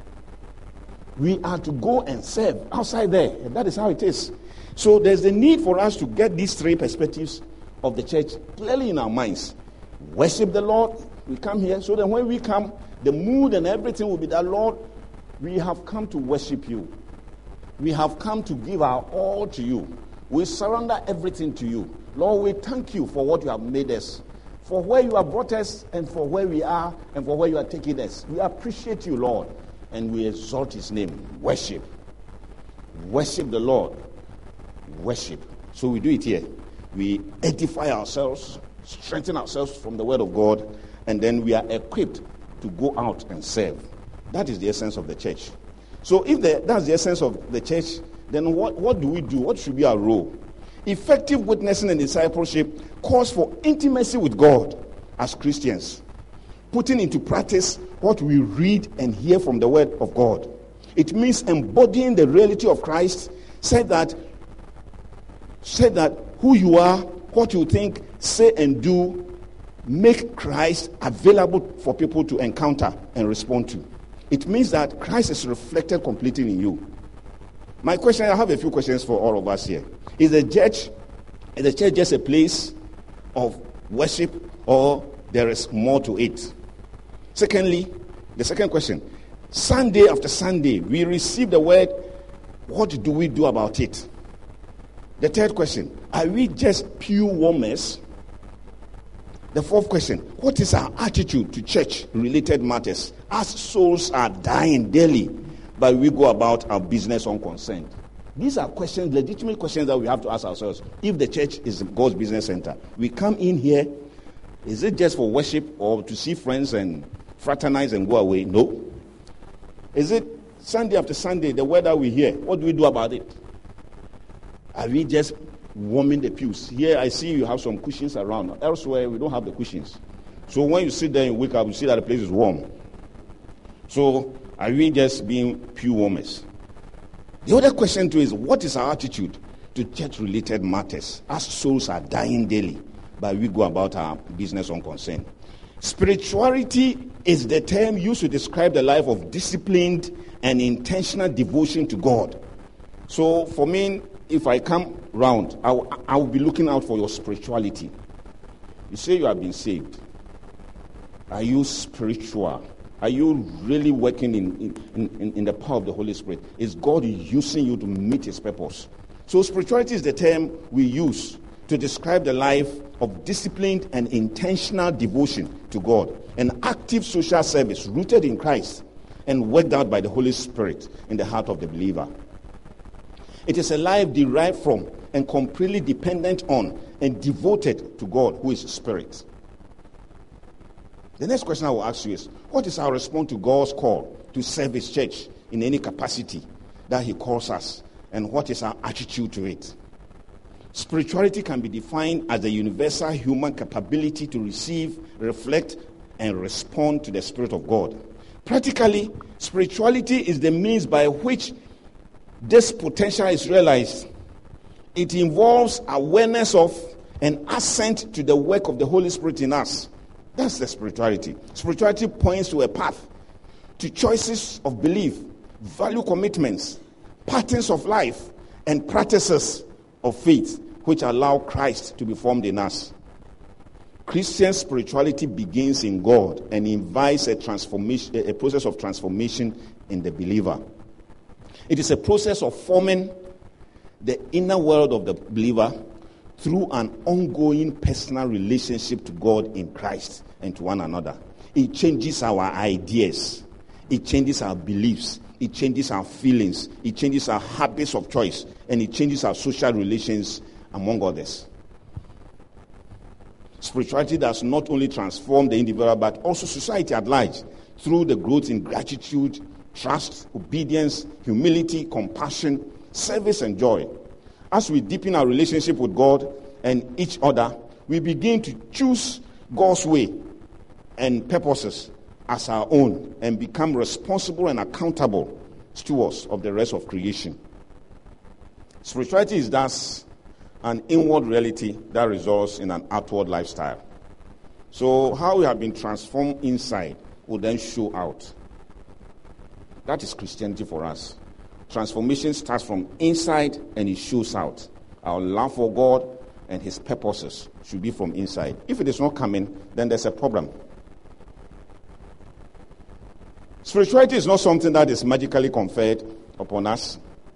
We are to go and serve outside there. That is how it is. So there's the need for us to get these three perspectives of the church clearly in our minds. Worship the Lord. We come here so that when we come, the mood and everything will be that, Lord, we have come to worship you. We have come to give our all to you. We surrender everything to you. Lord, we thank you for what you have made us, for where you have brought us and for where we are and for where you are taking us. We appreciate you, Lord, and we exalt his name. Worship. Worship the Lord. Worship. So we do it here. We edify ourselves, strengthen ourselves from the word of God, and then we are equipped to go out and serve. That is the essence of the church. So if the, that's the essence of the church, then what, what do we do? What should be our role? Effective witnessing and discipleship calls for intimacy with God as Christians, putting into practice what we read and hear from the word of God. It means embodying the reality of Christ, said that, said that who you are, what you think, say and do, make Christ available for people to encounter and respond to. It means that Christ is reflected completely in you. My question, I have a few questions for all of us here. Is the church, is the church just a place of worship, or there is more to it? Secondly, the second question, Sunday after Sunday, we receive the word. What do we do about it? The third question, are we just pew warmers? The fourth question, what is our attitude to church-related matters as souls are dying daily, but we go about our business unconcerned? These are questions, legitimate questions that we have to ask ourselves. If the church is God's business center, we come in here, is it just for worship or to see friends and fraternize and go away? No. Is it Sunday after Sunday, the word that we hear, what do we do about it? Are we just warming the pews? Here I see you have some cushions around. Elsewhere we don't have the cushions. So when you sit there and wake up, you see that the place is warm. So are we just being pew warmers? The other question too is, what is our attitude to church-related matters as souls are dying daily, but we go about our business unconcerned? Spirituality is the term used to describe the life of disciplined and intentional devotion to God. So for me, if I come round, I will, I will be looking out for your spirituality. You say you have been saved. Are you spiritual? Are you really working in, in, in, in the power of the Holy Spirit? Is God using you to meet his purpose? So spirituality is the term we use to describe the life of disciplined and intentional devotion to God, an active social service rooted in Christ and worked out by the Holy Spirit in the heart of the believer. It is a life derived from and completely dependent on and devoted to God, who is Spirit. The next question I will ask you is, what is our response to God's call to serve his church in any capacity that he calls us, and what is our attitude to it? Spirituality can be defined as the universal human capability to receive, reflect, and respond to the Spirit of God. Practically, spirituality is the means by which this potential is realized. It involves awareness of and assent to the work of the Holy Spirit in us. That's the spirituality. Spirituality points to a path, to choices of belief, value commitments, patterns of life, and practices of faith which allow Christ to be formed in us. Christian spirituality begins in God and invites a transformation, a process of transformation in the believer. It is a process of forming the inner world of the believer through an ongoing personal relationship to God in Christ and to one another. It changes our ideas. It changes our beliefs. It changes our feelings. It changes our habits of choice. And it changes our social relations among others. Spirituality does not only transform the individual, but also society at large through the growth in gratitude, trust, obedience, humility, compassion, service, and joy. As we deepen our relationship with God and each other, we begin to choose God's way and purposes as our own and become responsible and accountable stewards of the rest of creation. Spirituality is thus an inward reality that results in an outward lifestyle. So how we have been transformed inside will then show out. That is Christianity for us. Transformation starts from inside and it shows out. Our love for God and his purposes should be from inside. If it is not coming, then there's a problem. Spirituality is not something that is magically conferred upon us.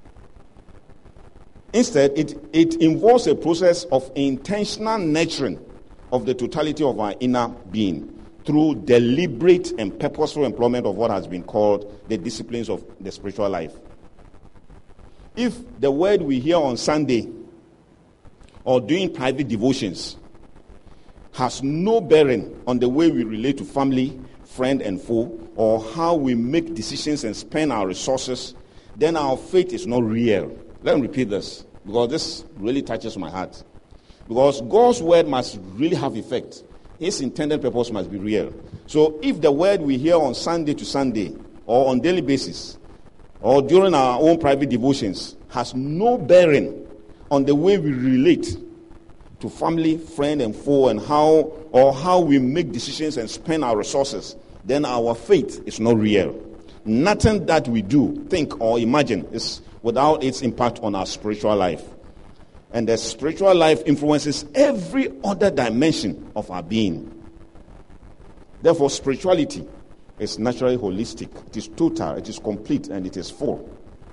Instead, it, it involves a process of intentional nurturing of the totality of our inner being through deliberate and purposeful employment of what has been called the disciplines of the spiritual life. If the word we hear on Sunday or doing private devotions has no bearing on the way we relate to family, friend, and foe, or how we make decisions and spend our resources, then our faith is not real. Let me repeat this, because this really touches my heart. Because God's word must really have effect. His intended purpose must be real. So if the word we hear on Sunday to Sunday, or on daily basis, or during our own private devotions, has no bearing on the way we relate to family, friend, and foe, and how or how we make decisions and spend our resources, then our faith is not real. Nothing that we do, think, or imagine is without its impact on our spiritual life. And the spiritual life influences every other dimension of our being. Therefore, spirituality is naturally holistic. It is total, it is complete, and it is full.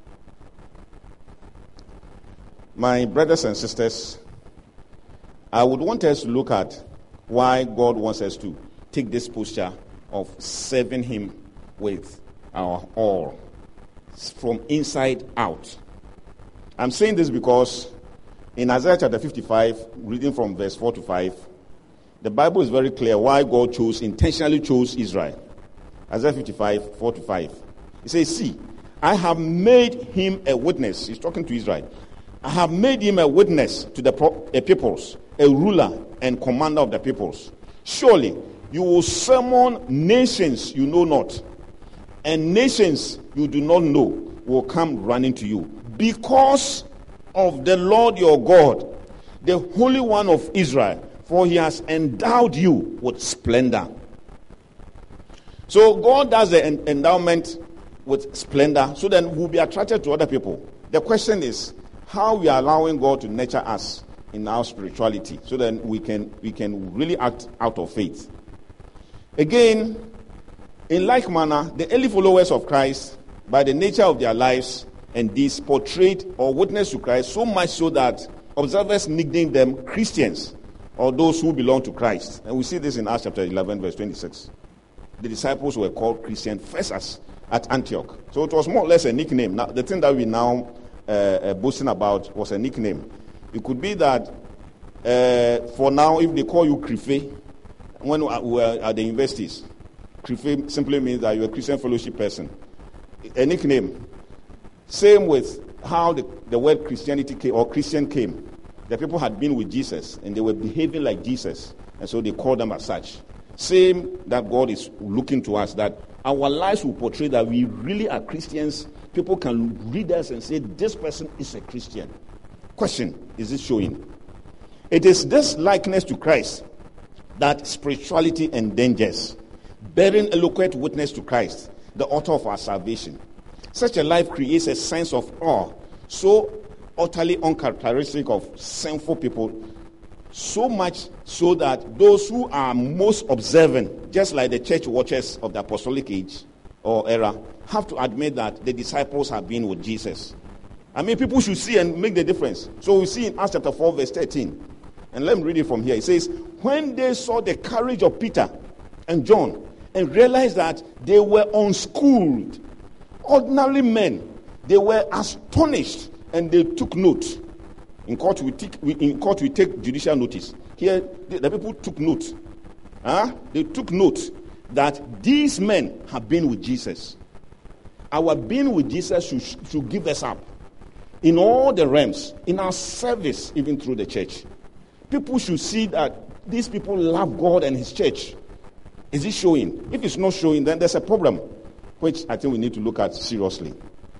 My brothers and sisters, I would want us to look at why God wants us to take this posture of serving him with our all, from inside out. I'm saying this because in Isaiah chapter fifty-five, reading from verse four to five, the Bible is very clear why God chose, intentionally chose Israel. Isaiah fifty-five, four to five. He says, see, I have made him a witness. He's talking to Israel. I have made him a witness to the pro- a peoples, a ruler and commander of the peoples. Surely you will summon nations you know not, and nations you do not know will come running to you. Because of the Lord your God, the Holy One of Israel, for he has endowed you with splendor. So God does the en- endowment with splendor, so then we'll be attracted to other people. The question is, how we are allowing God to nurture us in our spirituality, so then we can we can really act out of faith. Again, in like manner, the early followers of Christ, by the nature of their lives and deeds, portrayed or witnessed to Christ so much so that observers nicknamed them Christians, or those who belong to Christ. And we see this in Acts chapter eleven, verse twenty-six. The disciples were called Christians first as at Antioch. So it was more or less a nickname. Now, the thing that we now uh, uh, boasting about was a nickname. It could be that uh, for now, if they call you Crife, when we were at the universities, Crife simply means that you're a Christian fellowship person. A nickname. Same with how the, the word Christianity came, or Christian came. The people had been with Jesus and they were behaving like Jesus, and so they called them as such. Same that God is looking to us, that our lives will portray that we really are Christians. People can read us and say, this person is a Christian. Question, is it showing? It is this likeness to Christ that spirituality endangers, bearing eloquent witness to Christ, the author of our salvation. Such a life creates a sense of awe, so utterly uncharacteristic of sinful people, so much so that those who are most observant, just like the church watchers of the apostolic age or era, have to admit that the disciples have been with Jesus. I mean, people should see and make the difference. So we see in Acts chapter four, verse thirteen. And let me read it from here. It says, when they saw the courage of Peter and John and realized that they were unschooled, ordinary men, they were astonished and they took note. In court, we take, we, in court, we take judicial notice. Here, the, the people took note. Huh? They took note that these men have been with Jesus. Our being with Jesus should, should give us up. In all the realms, in our service, even through the church. People should see that these people love God and his church. Is it showing? If it's not showing, then there's a problem, which I think we need to look at seriously.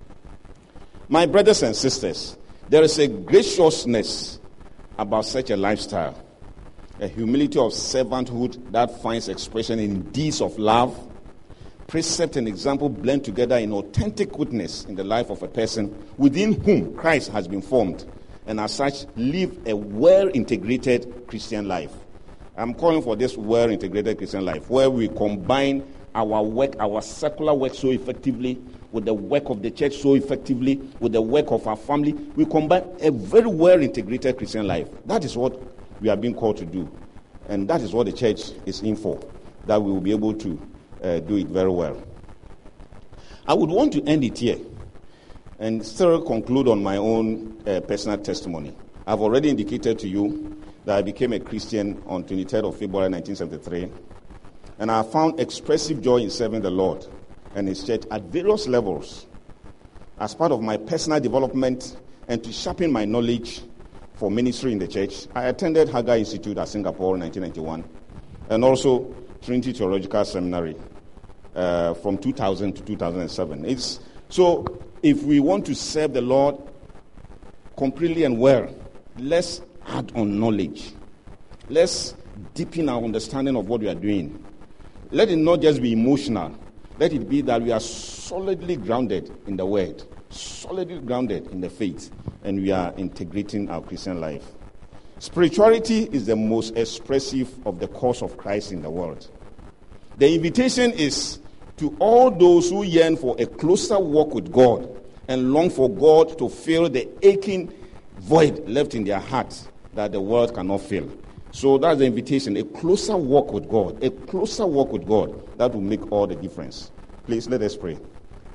My brothers and sisters, there is a graciousness about such a lifestyle, a humility of servanthood that finds expression in deeds of love, precept and example blend together in authentic witness in the life of a person within whom Christ has been formed, and as such, live a well-integrated Christian life. I'm calling for this well-integrated Christian life, where we combine our work, our secular work so effectively, with the work of the church so effectively, with the work of our family. We combine a very well-integrated Christian life. That is what we are being called to do. And that is what the church is in for, that we will be able to uh, do it very well. I would want to end it here and still conclude on my own uh, personal testimony. I've already indicated to you that I became a Christian on twenty-third of February nineteen seventy-three, and I found expressive joy in serving the Lord and His church at various levels as part of my personal development and to sharpen my knowledge for ministry in the church. I attended Hagar Institute at Singapore in nineteen ninety-one, and also Trinity Theological Seminary uh, from two thousand to two thousand seven. It's, so if we want to serve the Lord completely and well, let's add on knowledge. Let's deepen our understanding of what we are doing. Let it not just be emotional. Let it be that we are solidly grounded in the Word, solidly grounded in the faith, and we are integrating our Christian life. Spirituality is the most expressive of the cause of Christ in the world. The invitation is to all those who yearn for a closer walk with God and long for God to fill the aching void left in their hearts that the world cannot fill. So that's the invitation, a closer walk with God, a closer walk with God. That will make all the difference. Please, let us pray.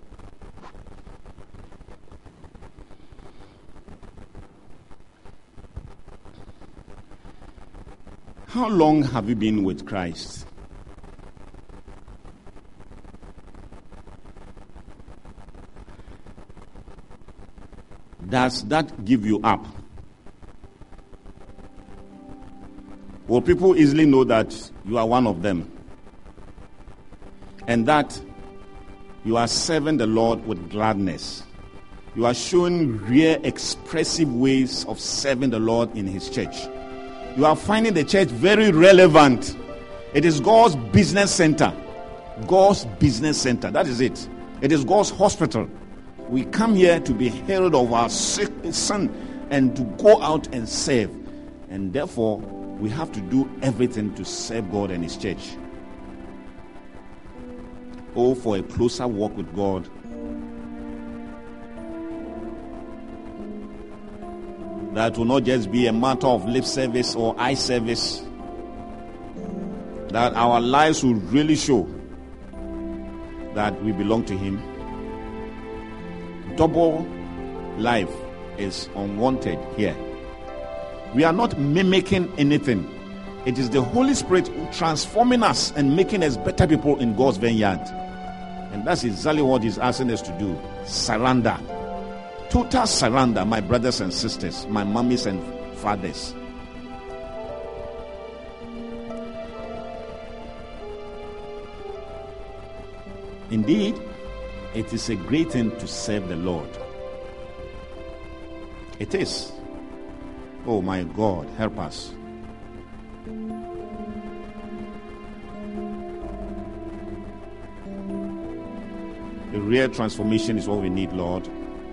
How long have you been with Christ? Does that give you up? Will people easily know that you are one of them? And that you are serving the Lord with gladness. You are showing real expressive ways of serving the Lord in His church. You are finding the church very relevant. It is God's business center. God's business center. That is it. It is God's hospital. We come here to be healed of our sick son and to go out and serve. And therefore, we have to do everything to serve God and His church. Oh, for a closer walk with God. That will not just be a matter of lip service or eye service. That our lives will really show that we belong to Him. Double life is unwanted here. We are not mimicking anything. It is the Holy Spirit transforming us and making us better people in God's vineyard. And that's exactly what He's asking us to do. Surrender. Total surrender, my brothers and sisters, my mummies and fathers. Indeed, it is a great thing to serve the Lord. It is. Oh my God, help us. A real transformation is what we need, Lord.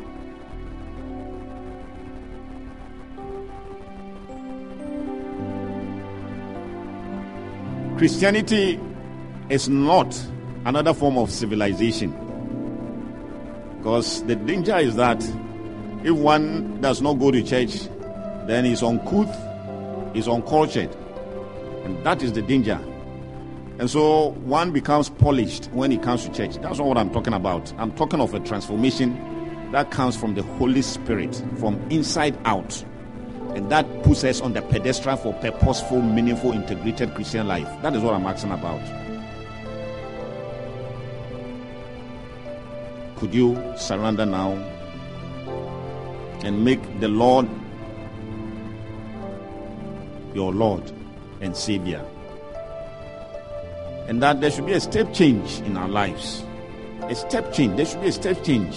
Christianity is not another form of civilization. Because the danger is that if one does not go to church, then he's uncouth, he's uncultured. And that is the danger. And so one becomes polished when he comes to church. That's not what I'm talking about. I'm talking of a transformation that comes from the Holy Spirit, from inside out. And that puts us on the pedestal for purposeful, meaningful, integrated Christian life. That is what I'm asking about. Could you surrender now and make the Lord your Lord and Savior? And that there should be a step change in our lives. A step change. There should be a step change.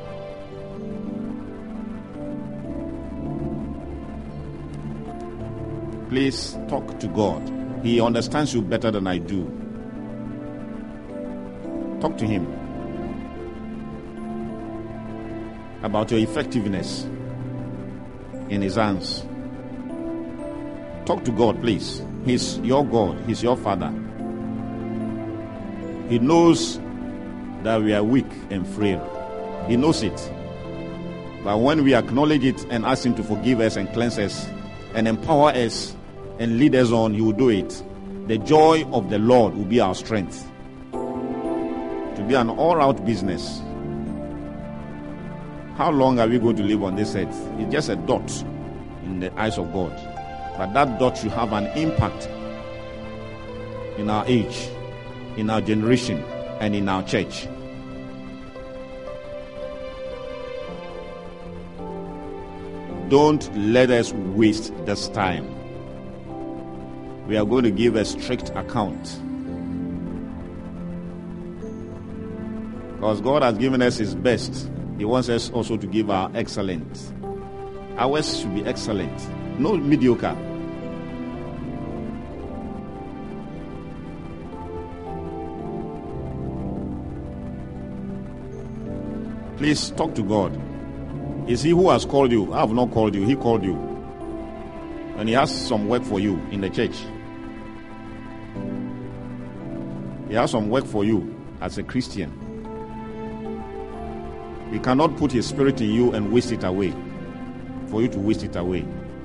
Please talk to God. He understands you better than I do. Talk to him about your effectiveness in his hands. Talk to God, please. He's your God. He's your Father. He knows that we are weak and frail. He knows it. But when we acknowledge it and ask him to forgive us and cleanse us and empower us and lead us on, he will do it. The joy of the Lord will be our strength. To be an all-out business. How long are we going to live on this earth? It's just a dot in the eyes of God. But that dot should have an impact in our age, in our generation, and in our church. Don't let us waste this time. We are going to give a strict account. Because God has given us his best. He wants us also to give our excellent. Ours should be excellent, no mediocre. Please talk to God. It's he who has called you. I have not called you. He called you. And he has some work for you in the church. He has some work for you as a Christian. He cannot put his spirit in you and waste it away. For you to waste it away.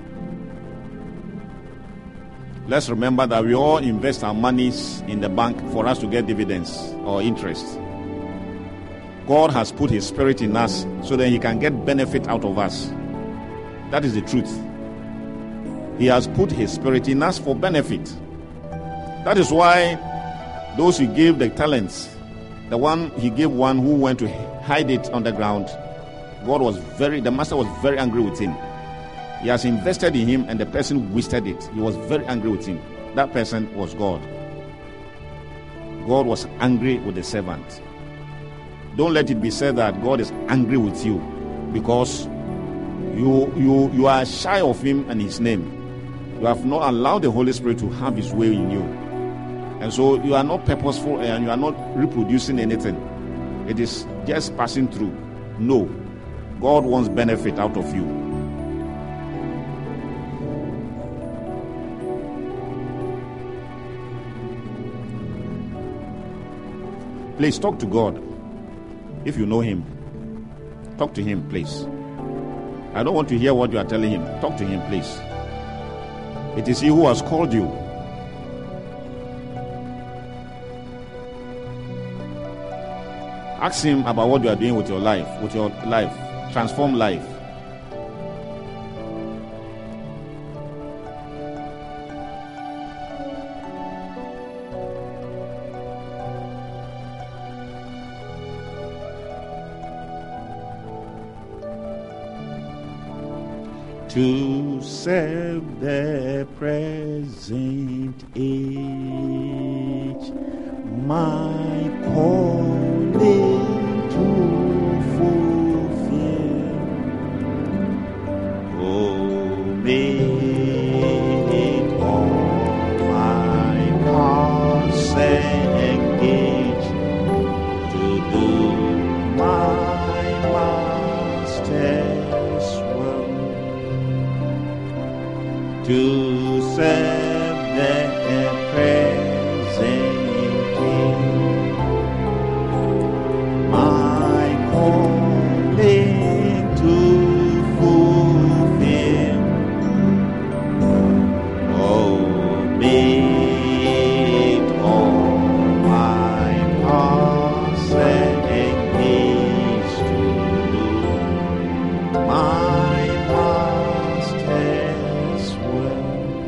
Let's remember that we all invest our monies in the bank for us to get dividends or interest. God has put his spirit in us so that he can get benefit out of us. That is the truth. He has put his spirit in us for benefit. That is why those who gave the talents, the one he gave one who went to hide it on the ground, God was very, the master was very angry with him. He has invested in him and the person wasted it. He was very angry with him. That person was God. God was angry with the servant. Don't let it be said that God is angry with you because you you you are shy of him and his name. You have not allowed the Holy Spirit to have his way in you. And so you are not purposeful and you are not reproducing anything. It is just passing through. No. God wants benefit out of you. Please talk to God. If you know him, talk to him, please. I don't want to hear what you are telling him. Talk to him, please. It is he who has called you. Ask him about what you are doing with your life, with your life. Transform life. To serve the present age, my calling to fulfill. Oh, make all my parts engage to do my master's will. To serve the present age, my calling to fulfill. Oh, make all my parts engage to do my master's will.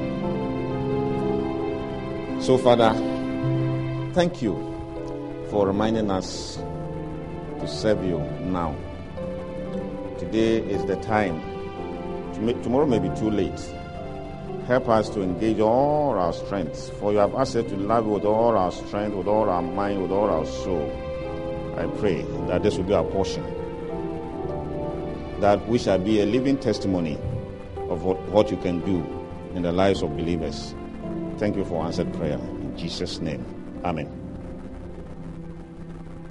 So, Father, thank you for reminding us to serve you now. Today is the time. Tomorrow may be too late. Help us to engage all our strengths, for you have asked us to love with all our strength, with all our mind, with all our soul. I pray that this will be our portion, that we shall be a living testimony of what, what you can do in the lives of believers. Thank you for answered prayer. In Jesus' name, amen.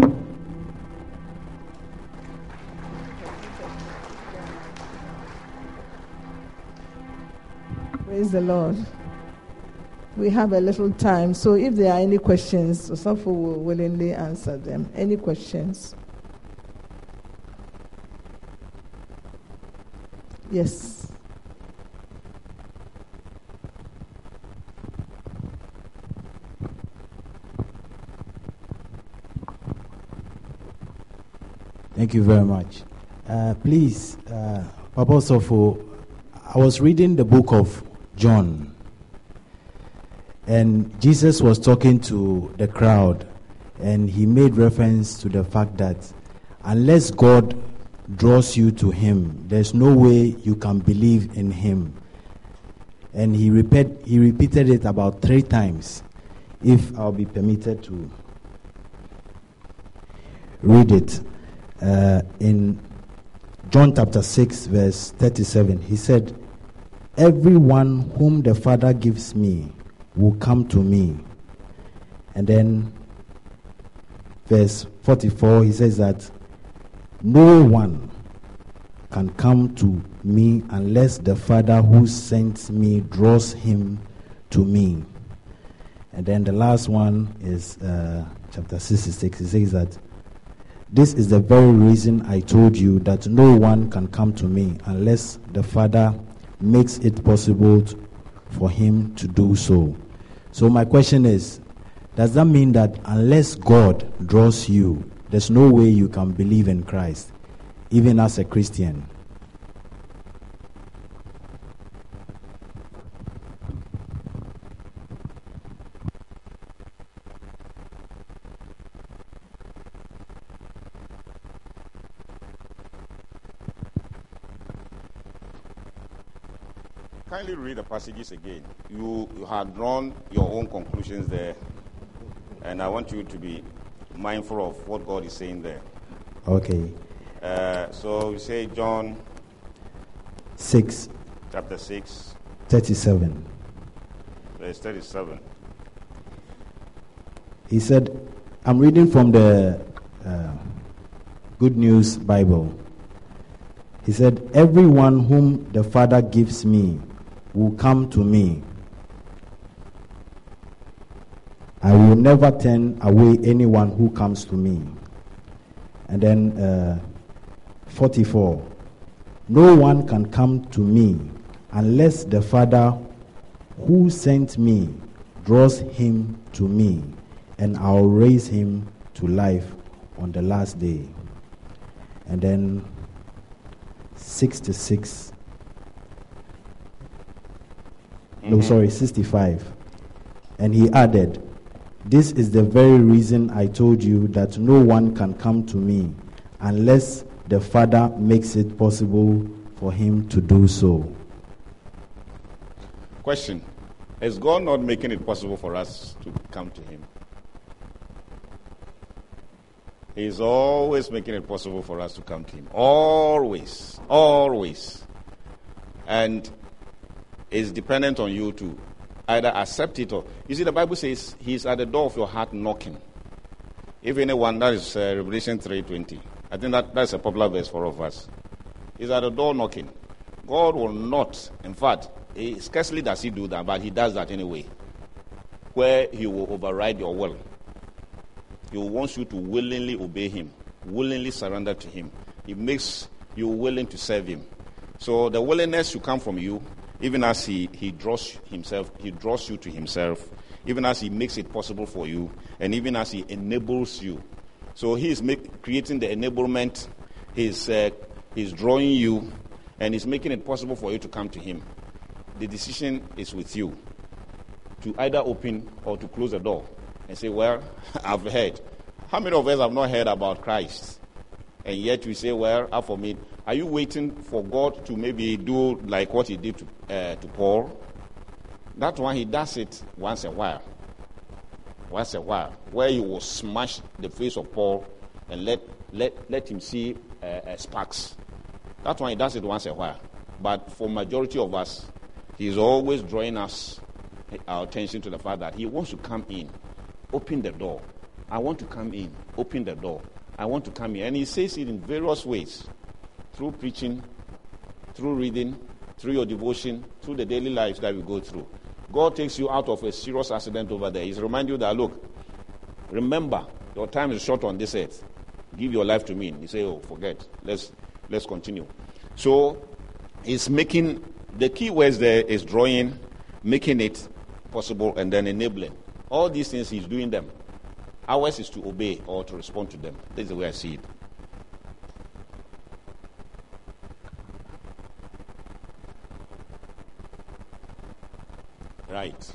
Praise the Lord. We have a little time, so if there are any questions, Osafo will willingly answer them. Any questions? Yes. Thank you very much. Uh, please, uh, Papa Osafo, I was reading the book of John, and Jesus was talking to the crowd, and he made reference to the fact that unless God draws you to him, there's no way you can believe in him. And he repeat, he repeated it about three times. If I'll be permitted to read it. Uh, in John chapter six, verse thirty-seven, he said, "Everyone whom the Father gives me will come to me." And then verse forty-four, he says that no one can come to me unless the Father who sent me draws him to me. And then the last one is uh, chapter sixty-six. He says that this is the very reason I told you that no one can come to me unless the Father makes it possible t- for him to do so. So my question is, does that mean that unless God draws you, there's no way you can believe in Christ, even as a Christian? Kindly read the passages again. You, you had drawn your own conclusions there, and I want you to be mindful of what God is saying there. Okay. Uh, so you say John six, chapter six, thirty-seven. verse thirty-seven. He said, I'm reading from the uh, Good News Bible. He said, everyone whom the Father gives me will come to me. I will never turn away anyone who comes to me. And then uh, forty-four. No one can come to me unless the Father who sent me draws him to me, and I'll raise him to life on the last day. And then sixty-six. Mm-hmm. No, sorry, sixty-five. And he added, this is the very reason I told you that no one can come to me unless the Father makes it possible for him to do so. Question. Is God not making it possible for us to come to him? He's always making it possible for us to come to him. Always. Always. And it's dependent on you to either accept it or... You see, the Bible says he's at the door of your heart knocking. If anyone, that is uh, Revelation three twenty. I think that, that's a popular verse for all of us. He's at the door knocking. God will not, in fact, he, scarcely does he do that, but he does that anyway, where he will override your will. He wants you to willingly obey him, willingly surrender to him. He makes you willing to serve him. So the willingness should come from you, even as he, he draws himself, he draws you to himself, even as he makes it possible for you, and even as he enables you. So he is make, creating the enablement, he's, uh, he's drawing you, and he's making it possible for you to come to him. The decision is with you, to either open or to close the door and say, well, I've heard. How many of us have not heard about Christ? And yet we say, well, as for me, are you waiting for God to maybe do like what he did to, uh, to Paul? That one, he does it once a while. Once a while. Where he will smash the face of Paul and let let, let him see uh, uh, sparks. That one, he does it once a while. But for majority of us, he's always drawing us, our attention to the fact that he wants to come in. Open the door. I want to come in. Open the door. I want to come in. And he says it in various ways. Through preaching, through reading, through your devotion, through the daily lives that we go through. God takes you out of a serious accident over there. He's reminding you that, look, remember, your time is short on this earth. Give your life to me. You say, oh, forget. Let's let's continue. So he's making, the key words there is drawing, making it possible, and then enabling. All these things he's doing them. Ours is to obey or to respond to them. This is the way I see it. Right.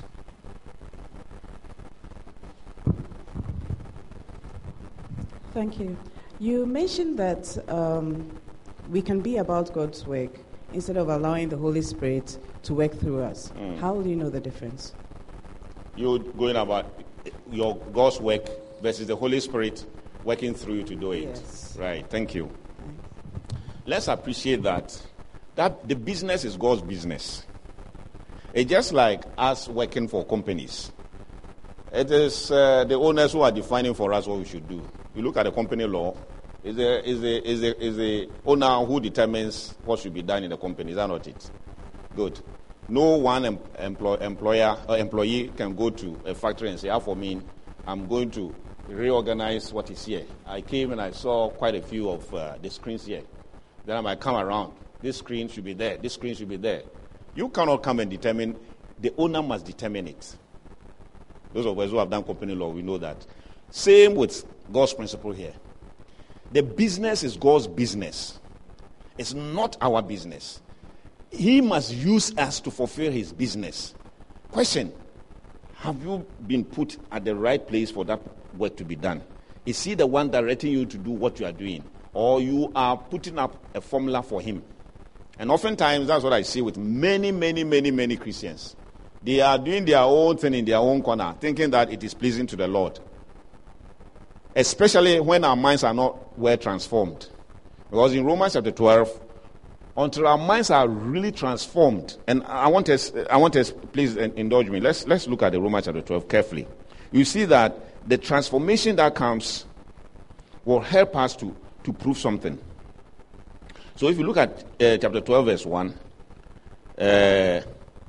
Thank you. You mentioned that um, we can be about God's work instead of allowing the Holy Spirit to work through us. Mm. How will you know the difference? You're going about your God's work versus the Holy Spirit working through you to do it. Yes. Right. Thank you. Let's appreciate that. That the business is God's business. It's just like us working for companies. It is uh, the owners who are defining for us what we should do. You look at the company law, is the is the is the is the owner who determines what should be done in the company. Is that not it? Good. No one em- employ, employer or employee can go to a factory and say, "Ah, for me, I'm going to reorganize what is here." I came and I saw quite a few of uh, the screens here. Then I might come around. This screen should be there. This screen should be there. You cannot come and determine. The owner must determine it. Those of us who have done company law, we know that. Same with God's principle here. The business is God's business. It's not our business. He must use us to fulfill his business. Question: have you been put at the right place for that work to be done? Is he the one directing you to do what you are doing? Or you are putting up a formula for him? And oftentimes, that's what I see with many, many, many, many Christians. They are doing their own thing in their own corner, thinking that it is pleasing to the Lord. Especially when our minds are not well transformed. Because in Romans chapter twelve, until our minds are really transformed, and I want us, I want us, please indulge me. Let's let's look at the Romans chapter twelve carefully. You see that the transformation that comes will help us to, to prove something. So if you look at uh, chapter twelve, verse one, uh,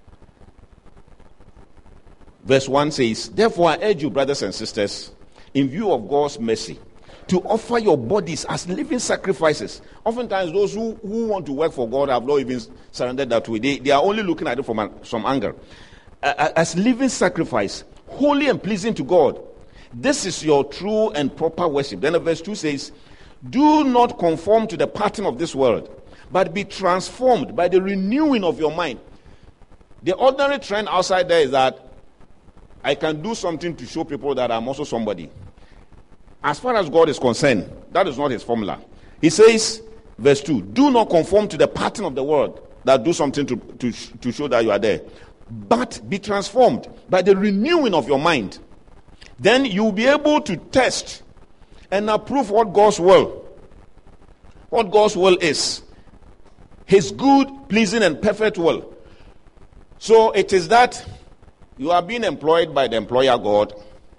verse one says, "Therefore I urge you, brothers and sisters, in view of God's mercy, to offer your bodies as living sacrifices." Oftentimes, those who, who want to work for God have not even surrendered that way. They, they are only looking at it from an, some angle. Uh, as living sacrifice, holy and pleasing to God. This is your true and proper worship. Then verse two says, "Do not conform to the pattern of this world, but be transformed by the renewing of your mind." The ordinary trend outside there is that I can do something to show people that I'm also somebody. As far as God is concerned, that is not his formula. He says, verse two, "Do not conform to the pattern of the world," that do something to, to, to show that you are there, "but be transformed by the renewing of your mind. Then you'll be able to test and approve what God's will, what God's will is. His good, pleasing, and perfect will." So it is that you are being employed by the employer God.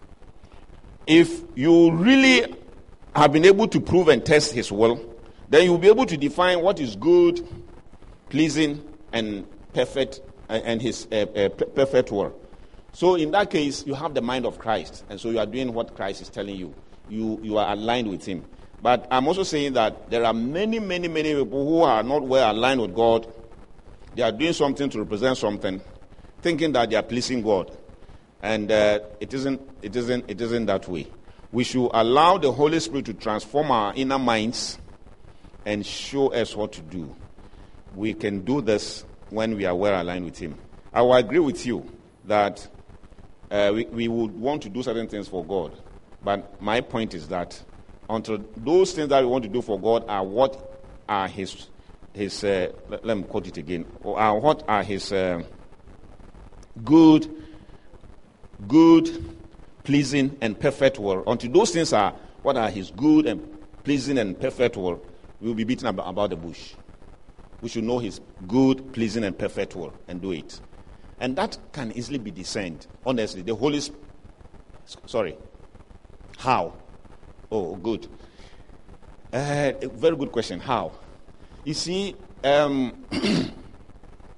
If you really have been able to prove and test his will, then you'll be able to define what is good, pleasing, and perfect, and his uh, uh, perfect will. So in that case, you have the mind of Christ, and so you are doing what Christ is telling you. You you are aligned with him. But I'm also saying that there are many, many, many people who are not well aligned with God. They are doing something to represent something, thinking that they are pleasing God, and uh, it isn't. It isn't. It isn't that way. We should allow the Holy Spirit to transform our inner minds and show us what to do. We can do this when we are well aligned with him. I will agree with you that uh, we, we would want to do certain things for God, but my point is that until those things that we want to do for God are what are his his uh, let, let me quote it again, or are what are his uh, good, good, pleasing, and perfect will. Until those things are what are his good and pleasing and perfect will, we will be beaten about, about the bush. We should know his good, pleasing, and perfect will and do it. And that can easily be discerned. Honestly, the Holy Spirit. Sorry. How? Oh, good. Uh, a very good question. How? You see, um,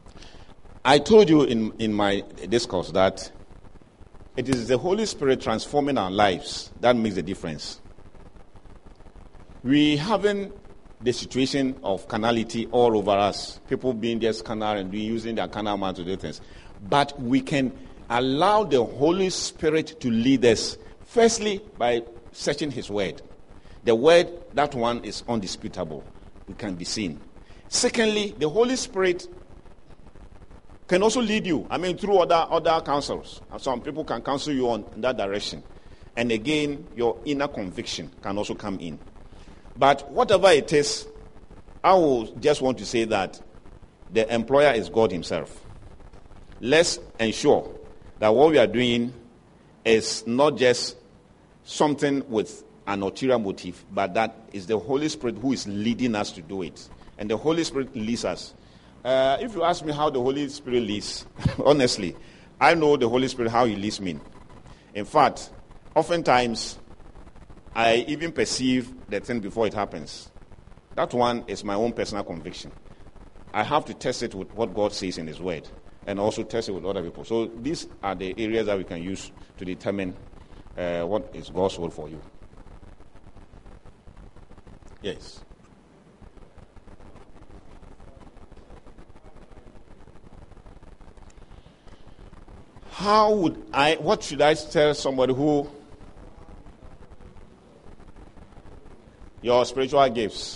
I told you in, in my discourse that it is the Holy Spirit transforming our lives that makes the difference. We haven't the situation of carnality all over us. People being just carnal and doing, using their carnal mind to do things. But we can allow the Holy Spirit to lead us, firstly, by searching His Word. The Word, that one is undisputable. It can be seen. Secondly, the Holy Spirit can also lead you. I mean, through other, other counsels. Some people can counsel you on in that direction. And again, your inner conviction can also come in. But whatever it is, I will just want to say that the employer is God Himself. Let's ensure that what we are doing is not just something with an ulterior motive, but that is the Holy Spirit who is leading us to do it. And the Holy Spirit leads us. Uh, if you ask me how the Holy Spirit leads, honestly, I know the Holy Spirit, how He leads me. In fact, oftentimes, I even perceive the thing before it happens. That one is my own personal conviction. I have to test it with what God says in His Word, and also test it with other people. So these are the areas that we can use to determine uh, what is God's will for you. Yes. How would I, what should I tell somebody who, your spiritual gifts?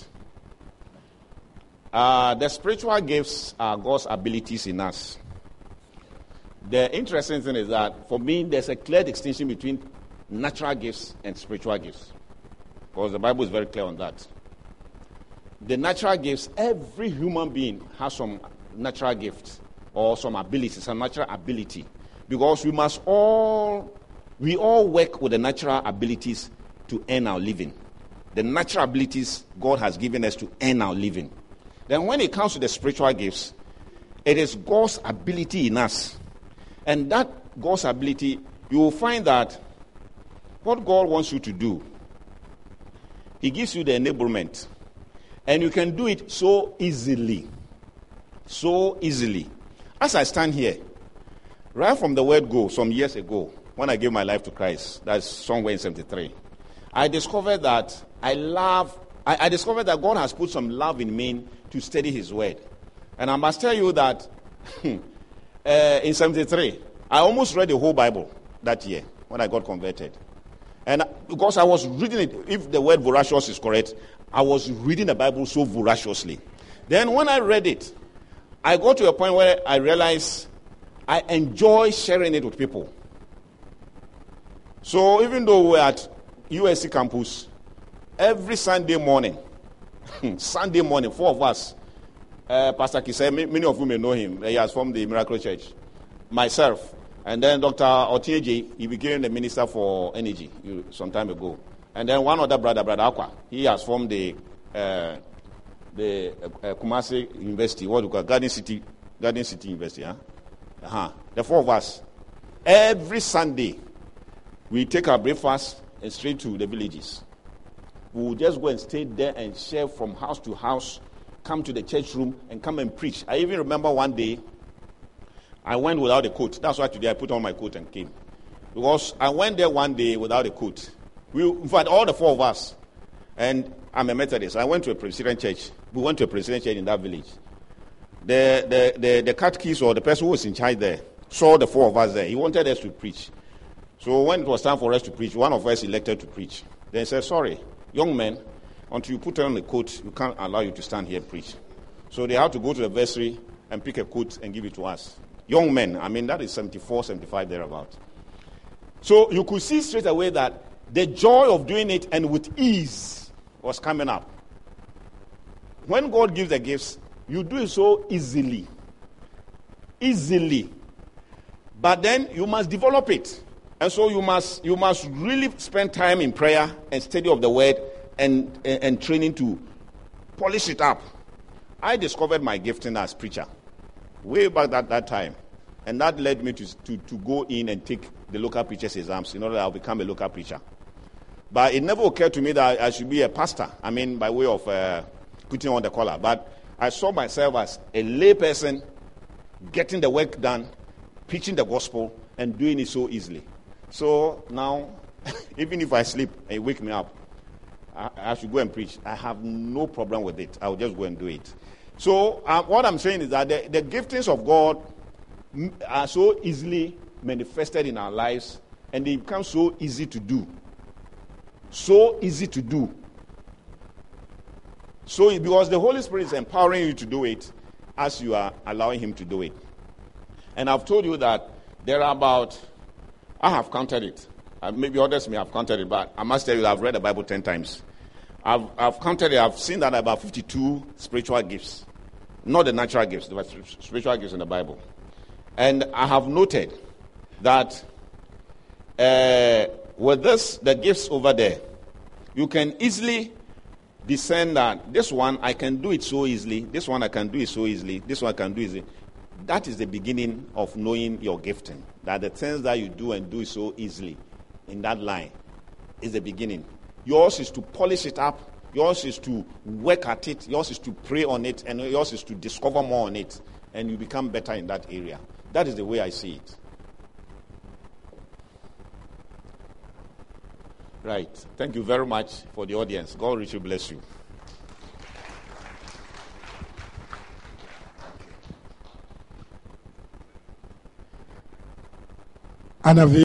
Uh, the spiritual gifts are God's abilities in us. The interesting thing is that, for me, there's a clear distinction between natural gifts and spiritual gifts. Because the Bible is very clear on that. The natural gifts, every human being has some natural gifts or some ability, some natural ability. Because we must all, we all work with the natural abilities to earn our living. The natural abilities God has given us to earn our living. Then when it comes to the spiritual gifts, it is God's ability in us. And that God's ability, you will find that what God wants you to do, He gives you the enablement. And you can do it so easily. So easily. As I stand here, right from the word go, some years ago, when I gave my life to Christ, that's somewhere in seventy-three, I discovered that I love, I, I discovered that God has put some love in me to study His Word. And I must tell you that uh, in seventy-three, I almost read the whole Bible that year when I got converted. And because I was reading it, if the word voracious is correct, I was reading the Bible so voraciously. Then when I read it, I got to a point where I realized I enjoy sharing it with people. So even though we're at U S C campus, every Sunday morning, Sunday morning, four of us, uh, Pastor Kisei, many of you may know him, he has formed the Miracle Church, myself, and then Doctor Otieji, he became the Minister for Energy some time ago. And then one other brother, Brother Aqua, he has formed the uh, the uh, Kumasi University, what do you call it? Garden City, Garden City University, huh? Uh-huh. The four of us, every Sunday, we take our breakfast and straight to the villages. We will just go and stay there and share from house to house, come to the church room and come and preach. I even remember one day, I went without a coat. That's why today I put on my coat and came. Because I went there one day without a coat. We, in fact, all the four of us, and I'm a Methodist. I went to a Presbyterian church. We went to a Presbyterian church in that village. The, the, the, the catechist or the person who was in charge there saw the four of us there. He wanted us to preach. So when it was time for us to preach, one of us elected to preach. Then he said, sorry, young men, until you put on the coat, we can't allow you to stand here and preach. So they had to go to the vestry and pick a coat and give it to us. Young men, I mean, that is seventy-four, seventy-five, thereabout. So you could see straight away that the joy of doing it and with ease was coming up. When God gives the gifts, you do it so easily. Easily. But then you must develop it. And so you must you must really spend time in prayer and study of the word and, and, and training to polish it up. I discovered my gifting as preacher way back at that time. And that led me to, to, to go in and take the local preacher's exams in order that I'll become a local preacher. But it never occurred to me that I should be a pastor. I mean, by way of uh, putting on the collar. But I saw myself as a lay person getting the work done, preaching the gospel, and doing it so easily. So now, even if I sleep and you wake me up, I, I should go and preach. I have no problem with it. I'll just go and do it. So uh, what I'm saying is that the, the giftings of God are so easily manifested in our lives, and they become so easy to do. So easy to do. So because the Holy Spirit is empowering you to do it as you are allowing him to do it. And I've told you that there are about, I have counted it. Uh, maybe others may have counted it, but I must tell you I've read the Bible ten times. I've, I've counted it. I've seen that about fifty-two spiritual gifts. Not the natural gifts, but spiritual gifts in the Bible. And I have noted that uh, with this, the gifts over there, you can easily discern that this one, I can do it so easily. This one, I can do it so easily. This one, I can do it easily. That is the beginning of knowing your gifting. That the things that you do and do so easily in that line is the beginning. Yours is to polish it up. Yours is to work at it. Yours is to pray on it. And yours is to discover more on it. And you become better in that area. That is the way I see it. Right. Thank you very much for the audience. God richly bless you. Anna